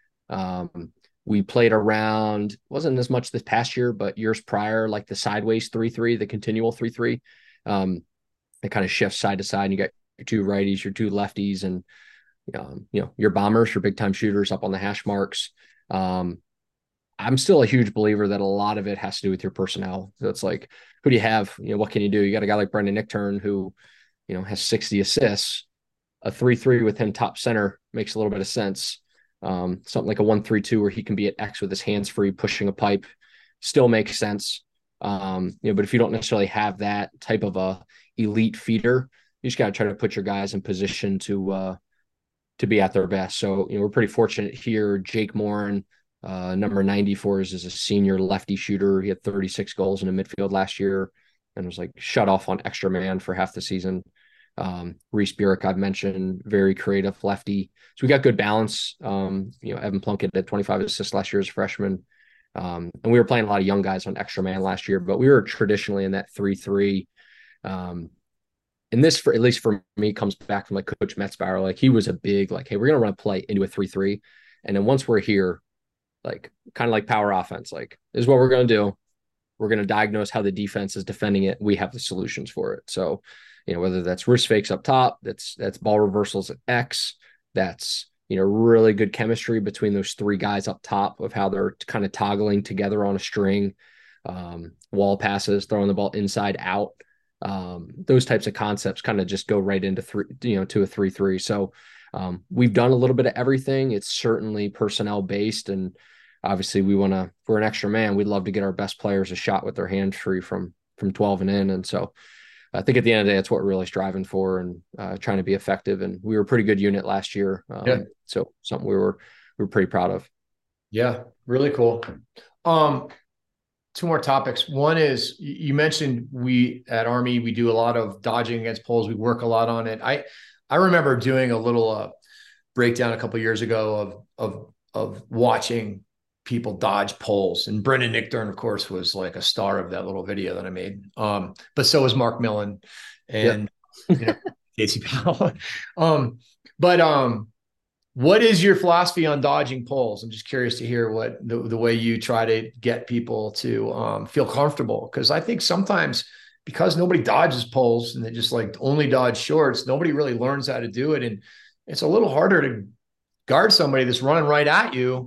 Um, we played around, wasn't as much this past year, but years prior, like the sideways three, three, the continual three, three. Um, it kind of shifts side to side, and you got your two righties, your two lefties, and um, you know, your bombers, your big time shooters up on the hash marks. Um, I'm still a huge believer that a lot of it has to do with your personnel. So it's like, who do you have? You know, what can you do? You got a guy like Brendan Nichtern who, you know, has sixty assists. A three three with him top center makes a little bit of sense. Um, something like a one three two where he can be at X with his hands free, pushing a pipe, still makes sense. Um, you know, but if you don't necessarily have that type of a elite feeder, you just got to try to put your guys in position to uh, to be at their best. So, you know, we're pretty fortunate here. Jake Morin, uh, number ninety-four, is, is a senior lefty shooter. He had thirty-six goals in the midfield last year and was like shut off on extra man for half the season. Um, Reese Burek, I've mentioned, very creative lefty. So we got good balance. Um, you know, Evan Plunkett had twenty-five assists last year as a freshman. Um, and we were playing a lot of young guys on extra man last year, but we were traditionally in that three three. Um, and this, for at least for me, comes back from like Coach Metzbauer. Like he was a big, like, hey, we're going to run a play into a three three. And then once we're here, like kind of like power offense, like this is what we're going to do. We're going to diagnose how the defense is defending it. We have the solutions for it. So, you know, whether that's wrist fakes up top, that's, that's ball reversals at X, that's, you know, really good chemistry between those three guys up top of how they're kind of toggling together on a string, um, wall passes, throwing the ball inside out. Um, those types of concepts kind of just go right into three, you know, to a three, three. So um, we've done a little bit of everything. It's certainly personnel based. And obviously we want to, for an extra man, we'd love to get our best players a shot with their hands free from, from twelve and in. And so I think at the end of the day, that's what we're really striving for and uh, trying to be effective. And we were a pretty good unit last year. Um, yeah. So something we were, we were pretty proud of. Yeah. Really cool. Um, Two more topics. One is you mentioned we at Army, we do a lot of dodging against poles. We work a lot on it. I, I remember doing a little uh, breakdown a couple of years ago of, of, of watching people dodge poles. And Brendan Nichtern, of course, was like a star of that little video that I made. Um, but so was Mark Millen and yep. you know, Casey Powell. um, but um, what is your philosophy on dodging poles? I'm just curious to hear what the, the way you try to get people to um, feel comfortable. Because I think sometimes because nobody dodges poles and they just like only dodge shorts, nobody really learns how to do it. And it's a little harder to guard somebody that's running right at you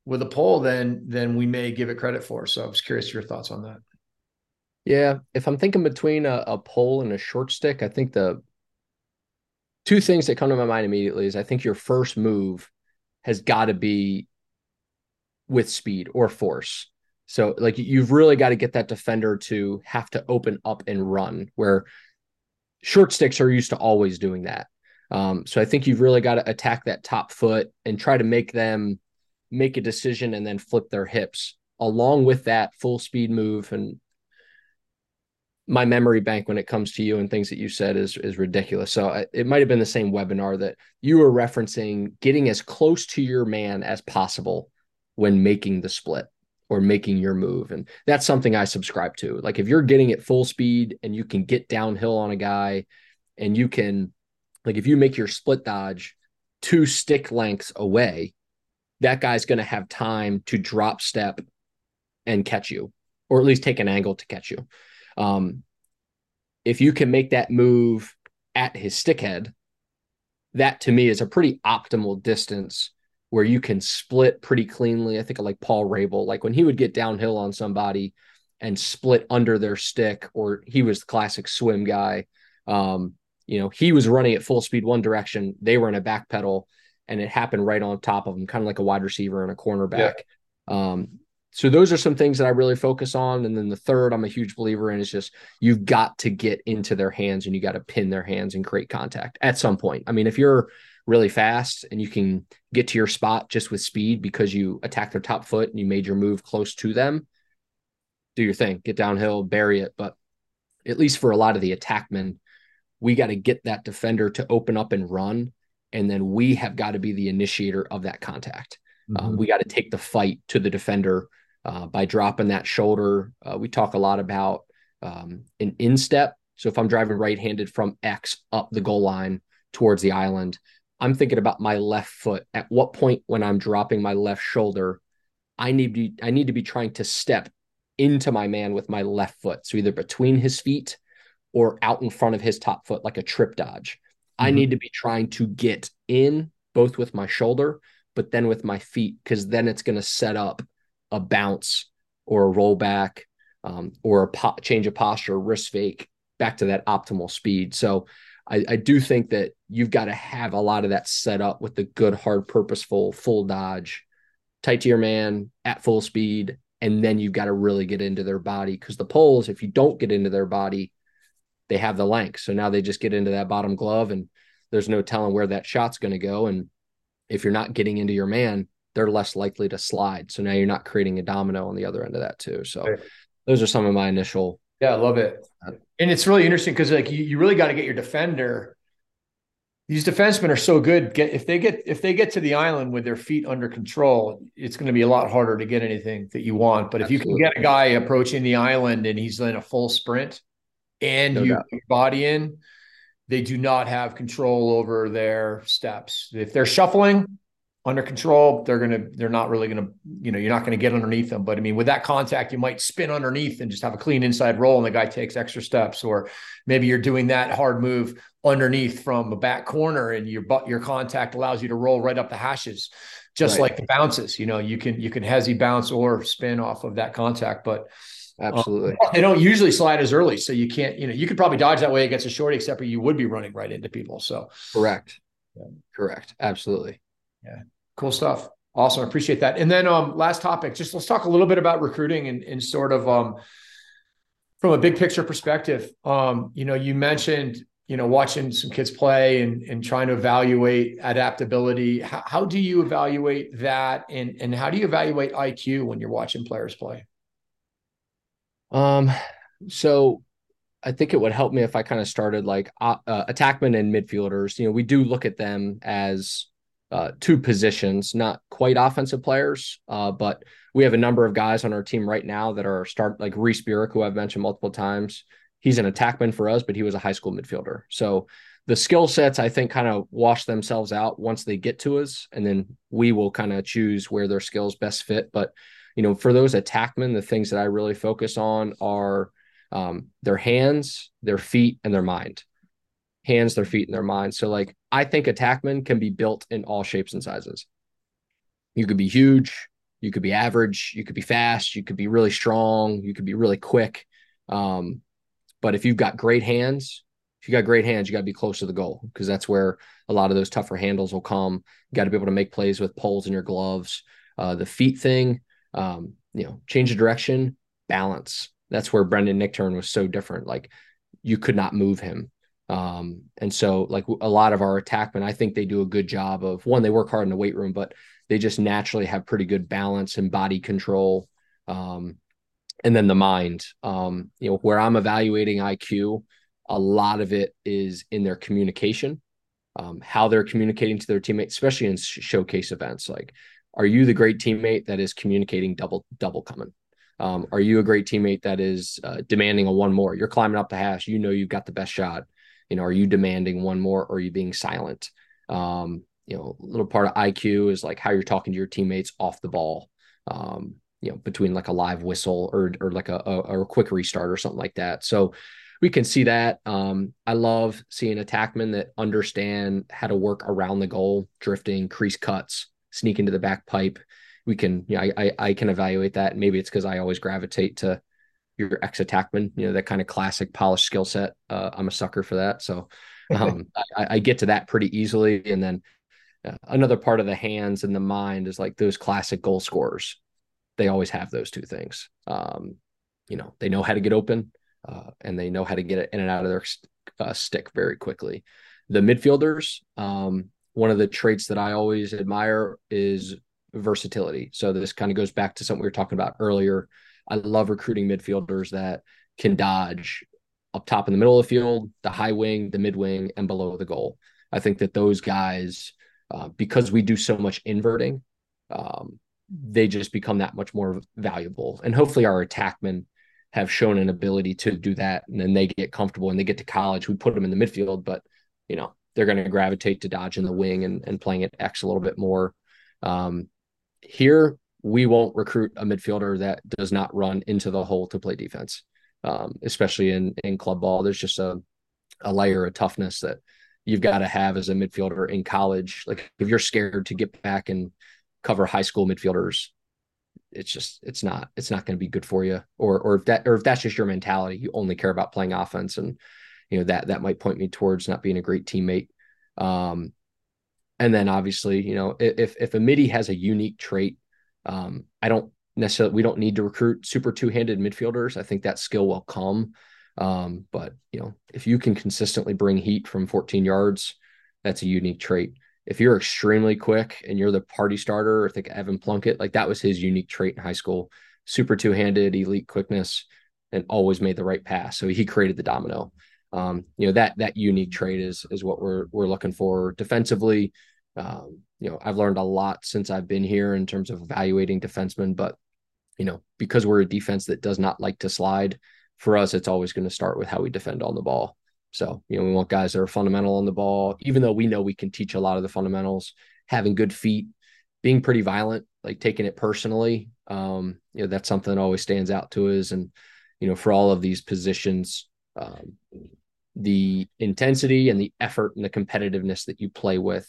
with a pole than than we may give it credit for. So I was curious your thoughts on that. Yeah, if I'm thinking between a, a pole and a short stick, I think the two things that come to my mind immediately is I think your first move has got to be with speed or force. So like you've really got to get that defender to have to open up and run, where short sticks are used to always doing that. Um, so I think you've really got to attack that top foot and try to make them make a decision and then flip their hips along with that full speed move. And my memory bank when it comes to you and things that you said is, is ridiculous. So I, it might've been the same webinar that you were referencing, getting as close to your man as possible when making the split or making your move. And that's something I subscribe to. Like if you're getting at full speed and you can get downhill on a guy and you can, like if you make your split dodge two stick lengths away, that guy's going to have time to drop step and catch you, or at least take an angle to catch you. Um, if you can make that move at his stick head, that to me is a pretty optimal distance where you can split pretty cleanly. I think of like Paul Rabel, like when he would get downhill on somebody and split under their stick, or he was the classic swim guy. Um, you know, he was running at full speed one direction. They were in a back pedal and it happened right on top of him, kind of like a wide receiver and a cornerback. Yeah. Um, so those are some things that I really focus on. And then the third I'm a huge believer in is just, you've got to get into their hands and you got to pin their hands and create contact at some point. I mean, if you're really fast and you can get to your spot just with speed because you attacked their top foot and you made your move close to them, do your thing, get downhill, bury it. But at least for a lot of the attackmen, we got to get that defender to open up and run. And then we have got to be the initiator of that contact. Mm-hmm. Um, we got to take the fight to the defender uh, by dropping that shoulder. Uh, we talk a lot about um, an instep. So if I'm driving right-handed from X up the goal line towards the island, I'm thinking about my left foot. At what point when I'm dropping my left shoulder, I need to, I need to be trying to step into my man with my left foot. So either between his feet or out in front of his top foot, like a trip dodge. Mm-hmm. I need to be trying to get in both with my shoulder, but then with my feet, because then it's going to set up a bounce or a rollback um, or a po- change of posture, wrist fake back to that optimal speed. So I, I do think that you've got to have a lot of that set up with the good, hard, purposeful, full dodge, tight to your man at full speed. And then you've got to really get into their body, because the poles, if you don't get into their body, they have the length. So now they just get into that bottom glove and there's no telling where that shot's going to go. And if you're not getting into your man, they're less likely to slide. So now you're not creating a domino on the other end of that too. So right. Those are some of my initial. Yeah, I love it. Uh, and it's really interesting because like you, you really got to get your defender. These defensemen are so good. Get if they get if they get to the island with their feet under control, it's going to be a lot harder to get anything that you want. But Absolutely. If you can get a guy approaching the island and he's in a full sprint and no you doubt. Put your body in, they do not have control over their steps. If they're shuffling under control, they're going to, they're not really going to, you know, you're not going to get underneath them. But I mean, with that contact, you might spin underneath and just have a clean inside roll and the guy takes extra steps. Or maybe you're doing that hard move underneath from a back corner and your your contact allows you to roll right up the hashes, just right. like the bounces. You know, you can, you can hezzy bounce or spin off of that contact, but absolutely. Um, they don't usually slide as early. So you can't, you know, you could probably dodge that way against a shorty, except for you would be running right into people. So correct. Yeah. Correct. Absolutely. Yeah. Cool stuff. Awesome. I appreciate that. And then um, last topic, just let's talk a little bit about recruiting and, and sort of um, from a big picture perspective. Um, you know, you mentioned, you know, watching some kids play and, and trying to evaluate adaptability. How, how do you evaluate that? And, and how do you evaluate I Q when you're watching players play? Um, so I think it would help me if I kind of started like uh, uh, attackmen and midfielders. You know, we do look at them as uh, two positions, not quite offensive players, uh, but we have a number of guys on our team right now that are start like Reese Burek, who I've mentioned multiple times. He's an attackman for us, but he was a high school midfielder. So the skill sets, I think, kind of wash themselves out once they get to us, and then we will kind of choose where their skills best fit. But you know, for those attackmen, the things that I really focus on are um, their hands, their feet, and their mind. Hands, their feet, and their mind. So like, I think attackmen can be built in all shapes and sizes. You could be huge, You could be average, you could be fast, you could be really strong, you could be really quick. Um, but if you've got great hands, if you got great hands, you got to be close to the goal, because that's where a lot of those tougher handles will come. You got to be able to make plays with poles in your gloves. Uh, the feet thing, um, you know, change of direction, balance. That's where Brendan Nickturn was so different. Like, you could not move him. Um, and so like a lot of our attackmen, I think they do a good job of, one, they work hard in the weight room, but they just naturally have pretty good balance and body control. Um, and then the mind, um, you know, where I'm evaluating I Q, a lot of it is in their communication, um, how they're communicating to their teammates, especially in showcase events. Like, are you the great teammate that is communicating double, double coming? Um, are you a great teammate that is uh, demanding a one more? You're climbing up the hash. You know, you've got the best shot. You know, are you demanding one more, or are you being silent? Um, you know, a little part of I Q is like how you're talking to your teammates off the ball, um, you know, between like a live whistle or, or like a, a, a quick restart or something like that. So we can see that. Um, I love seeing attackmen that understand how to work around the goal, drifting, crease cuts, sneak into the back pipe. We can, you know, I, I, I can evaluate that. Maybe it's because I always gravitate to your ex-attackman, you know, that kind of classic polished skill set. Uh, I'm a sucker for that. So um, I, I get to that pretty easily. And then uh, another part of the hands and the mind is like those classic goal scorers. They always have those two things. Um, you know, they know how to get open uh, and they know how to get it in and out of their uh, stick very quickly. The midfielders, um, one of the traits that I always admire is versatility. So this kind of goes back to something we were talking about earlier. I love recruiting midfielders that can dodge up top in the middle of the field, the high wing, the mid wing, and below the goal. I think that those guys, uh, because we do so much inverting, um, they just become that much more valuable. And hopefully our attackmen have shown an ability to do that. And then they get comfortable and they get to college. We put them in the midfield, but, you know, they're going to gravitate to dodging the wing and, and playing it X a little bit more. Um, here, we won't recruit a midfielder that does not run into the hole to play defense, um, especially in, in club ball. There's just a, a layer of toughness that you've got to have as a midfielder in college. Like, if you're scared to get back and cover high school midfielders, it's just, it's not, it's not going to be good for you. Or, or if that, or if that's just your mentality, you only care about playing offense, and, you know, that, that might point me towards not being a great teammate. Um, and then obviously, you know, if, if a midi has a unique trait, um, I don't necessarily, we don't need to recruit super two-handed midfielders. I think that skill will come. Um, but, you know, if you can consistently bring heat from fourteen yards, that's a unique trait. If you're extremely quick and you're the party starter, or think Evan Plunkett, like that was his unique trait in high school, super two-handed, elite quickness, and always made the right pass. So he created the domino. Um, you know, that, that unique trait is, is what we're, we're looking for defensively. Um, you know, I've learned a lot since I've been here in terms of evaluating defensemen, but, you know, because we're a defense that does not like to slide, for us, it's always going to start with how we defend on the ball. So, you know, we want guys that are fundamental on the ball, even though we know we can teach a lot of the fundamentals, having good feet, being pretty violent, like taking it personally. Um, you know, that's something that always stands out to us. And, you know, for all of these positions, um, the intensity and the effort and the competitiveness that you play with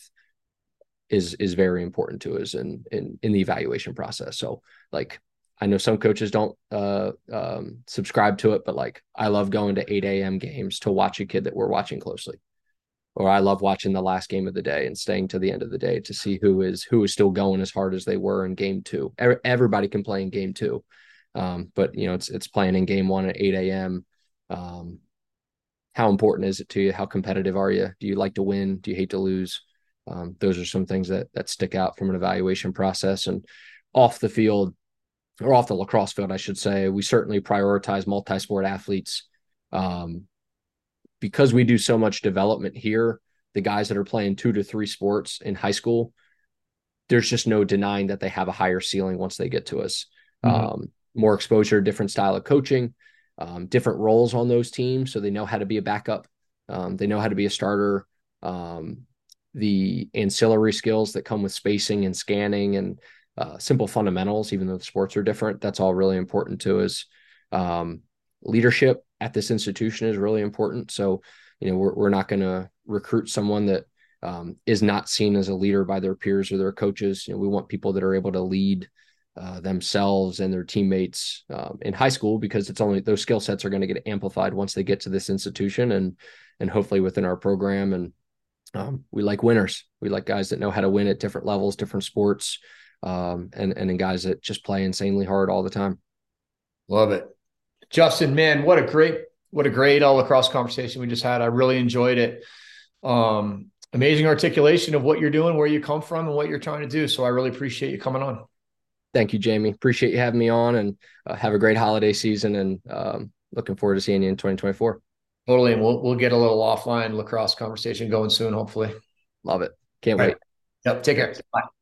is, is very important to us in, in, in the evaluation process. So like, I know some coaches don't uh, um, subscribe to it, but like, I love going to eight a.m. games to watch a kid that we're watching closely. Or I love watching the last game of the day and staying to the end of the day to see who is, who is still going as hard as they were in game two. Everybody can play in game two. Um, but you know, it's, it's playing in game one at eight a.m. Um, how important is it to you? How competitive are you? Do you like to win? Do you hate to lose? Um, those are some things that, that stick out from an evaluation process. And off the field, or off the lacrosse field, I should say, we certainly prioritize multi-sport athletes. Um, because we do so much development here, the guys that are playing two to three sports in high school, there's just no denying that they have a higher ceiling once they get to us. Mm-hmm. Um, more exposure, different style of coaching, um, different roles on those teams. So they know how to be a backup. Um, they know how to be a starter. Um, the ancillary skills that come with spacing and scanning and uh, simple fundamentals, even though the sports are different, that's all really important to us. Um, leadership at this institution is really important. So, you know, we're, we're not going to recruit someone that um, is not seen as a leader by their peers or their coaches. You know, we want people that are able to lead uh, themselves and their teammates um, in high school, because it's only those skill sets are going to get amplified once they get to this institution and and hopefully within our program. And um, we like winners. We like guys that know how to win at different levels, different sports, um, and and then guys that just play insanely hard all the time. Love it. Justin, man, what a great, what a great all lacrosse conversation we just had. I really enjoyed it. Um, amazing articulation of what you're doing, where you come from, and what you're trying to do. So I really appreciate you coming on. Thank you, Jamie. Appreciate you having me on, and uh, have a great holiday season, and um, looking forward to seeing you in twenty twenty-four. Totally. And we'll, we'll get a little offline lacrosse conversation going soon, hopefully. Love it. Can't All wait. right. Yep. Take care. Bye.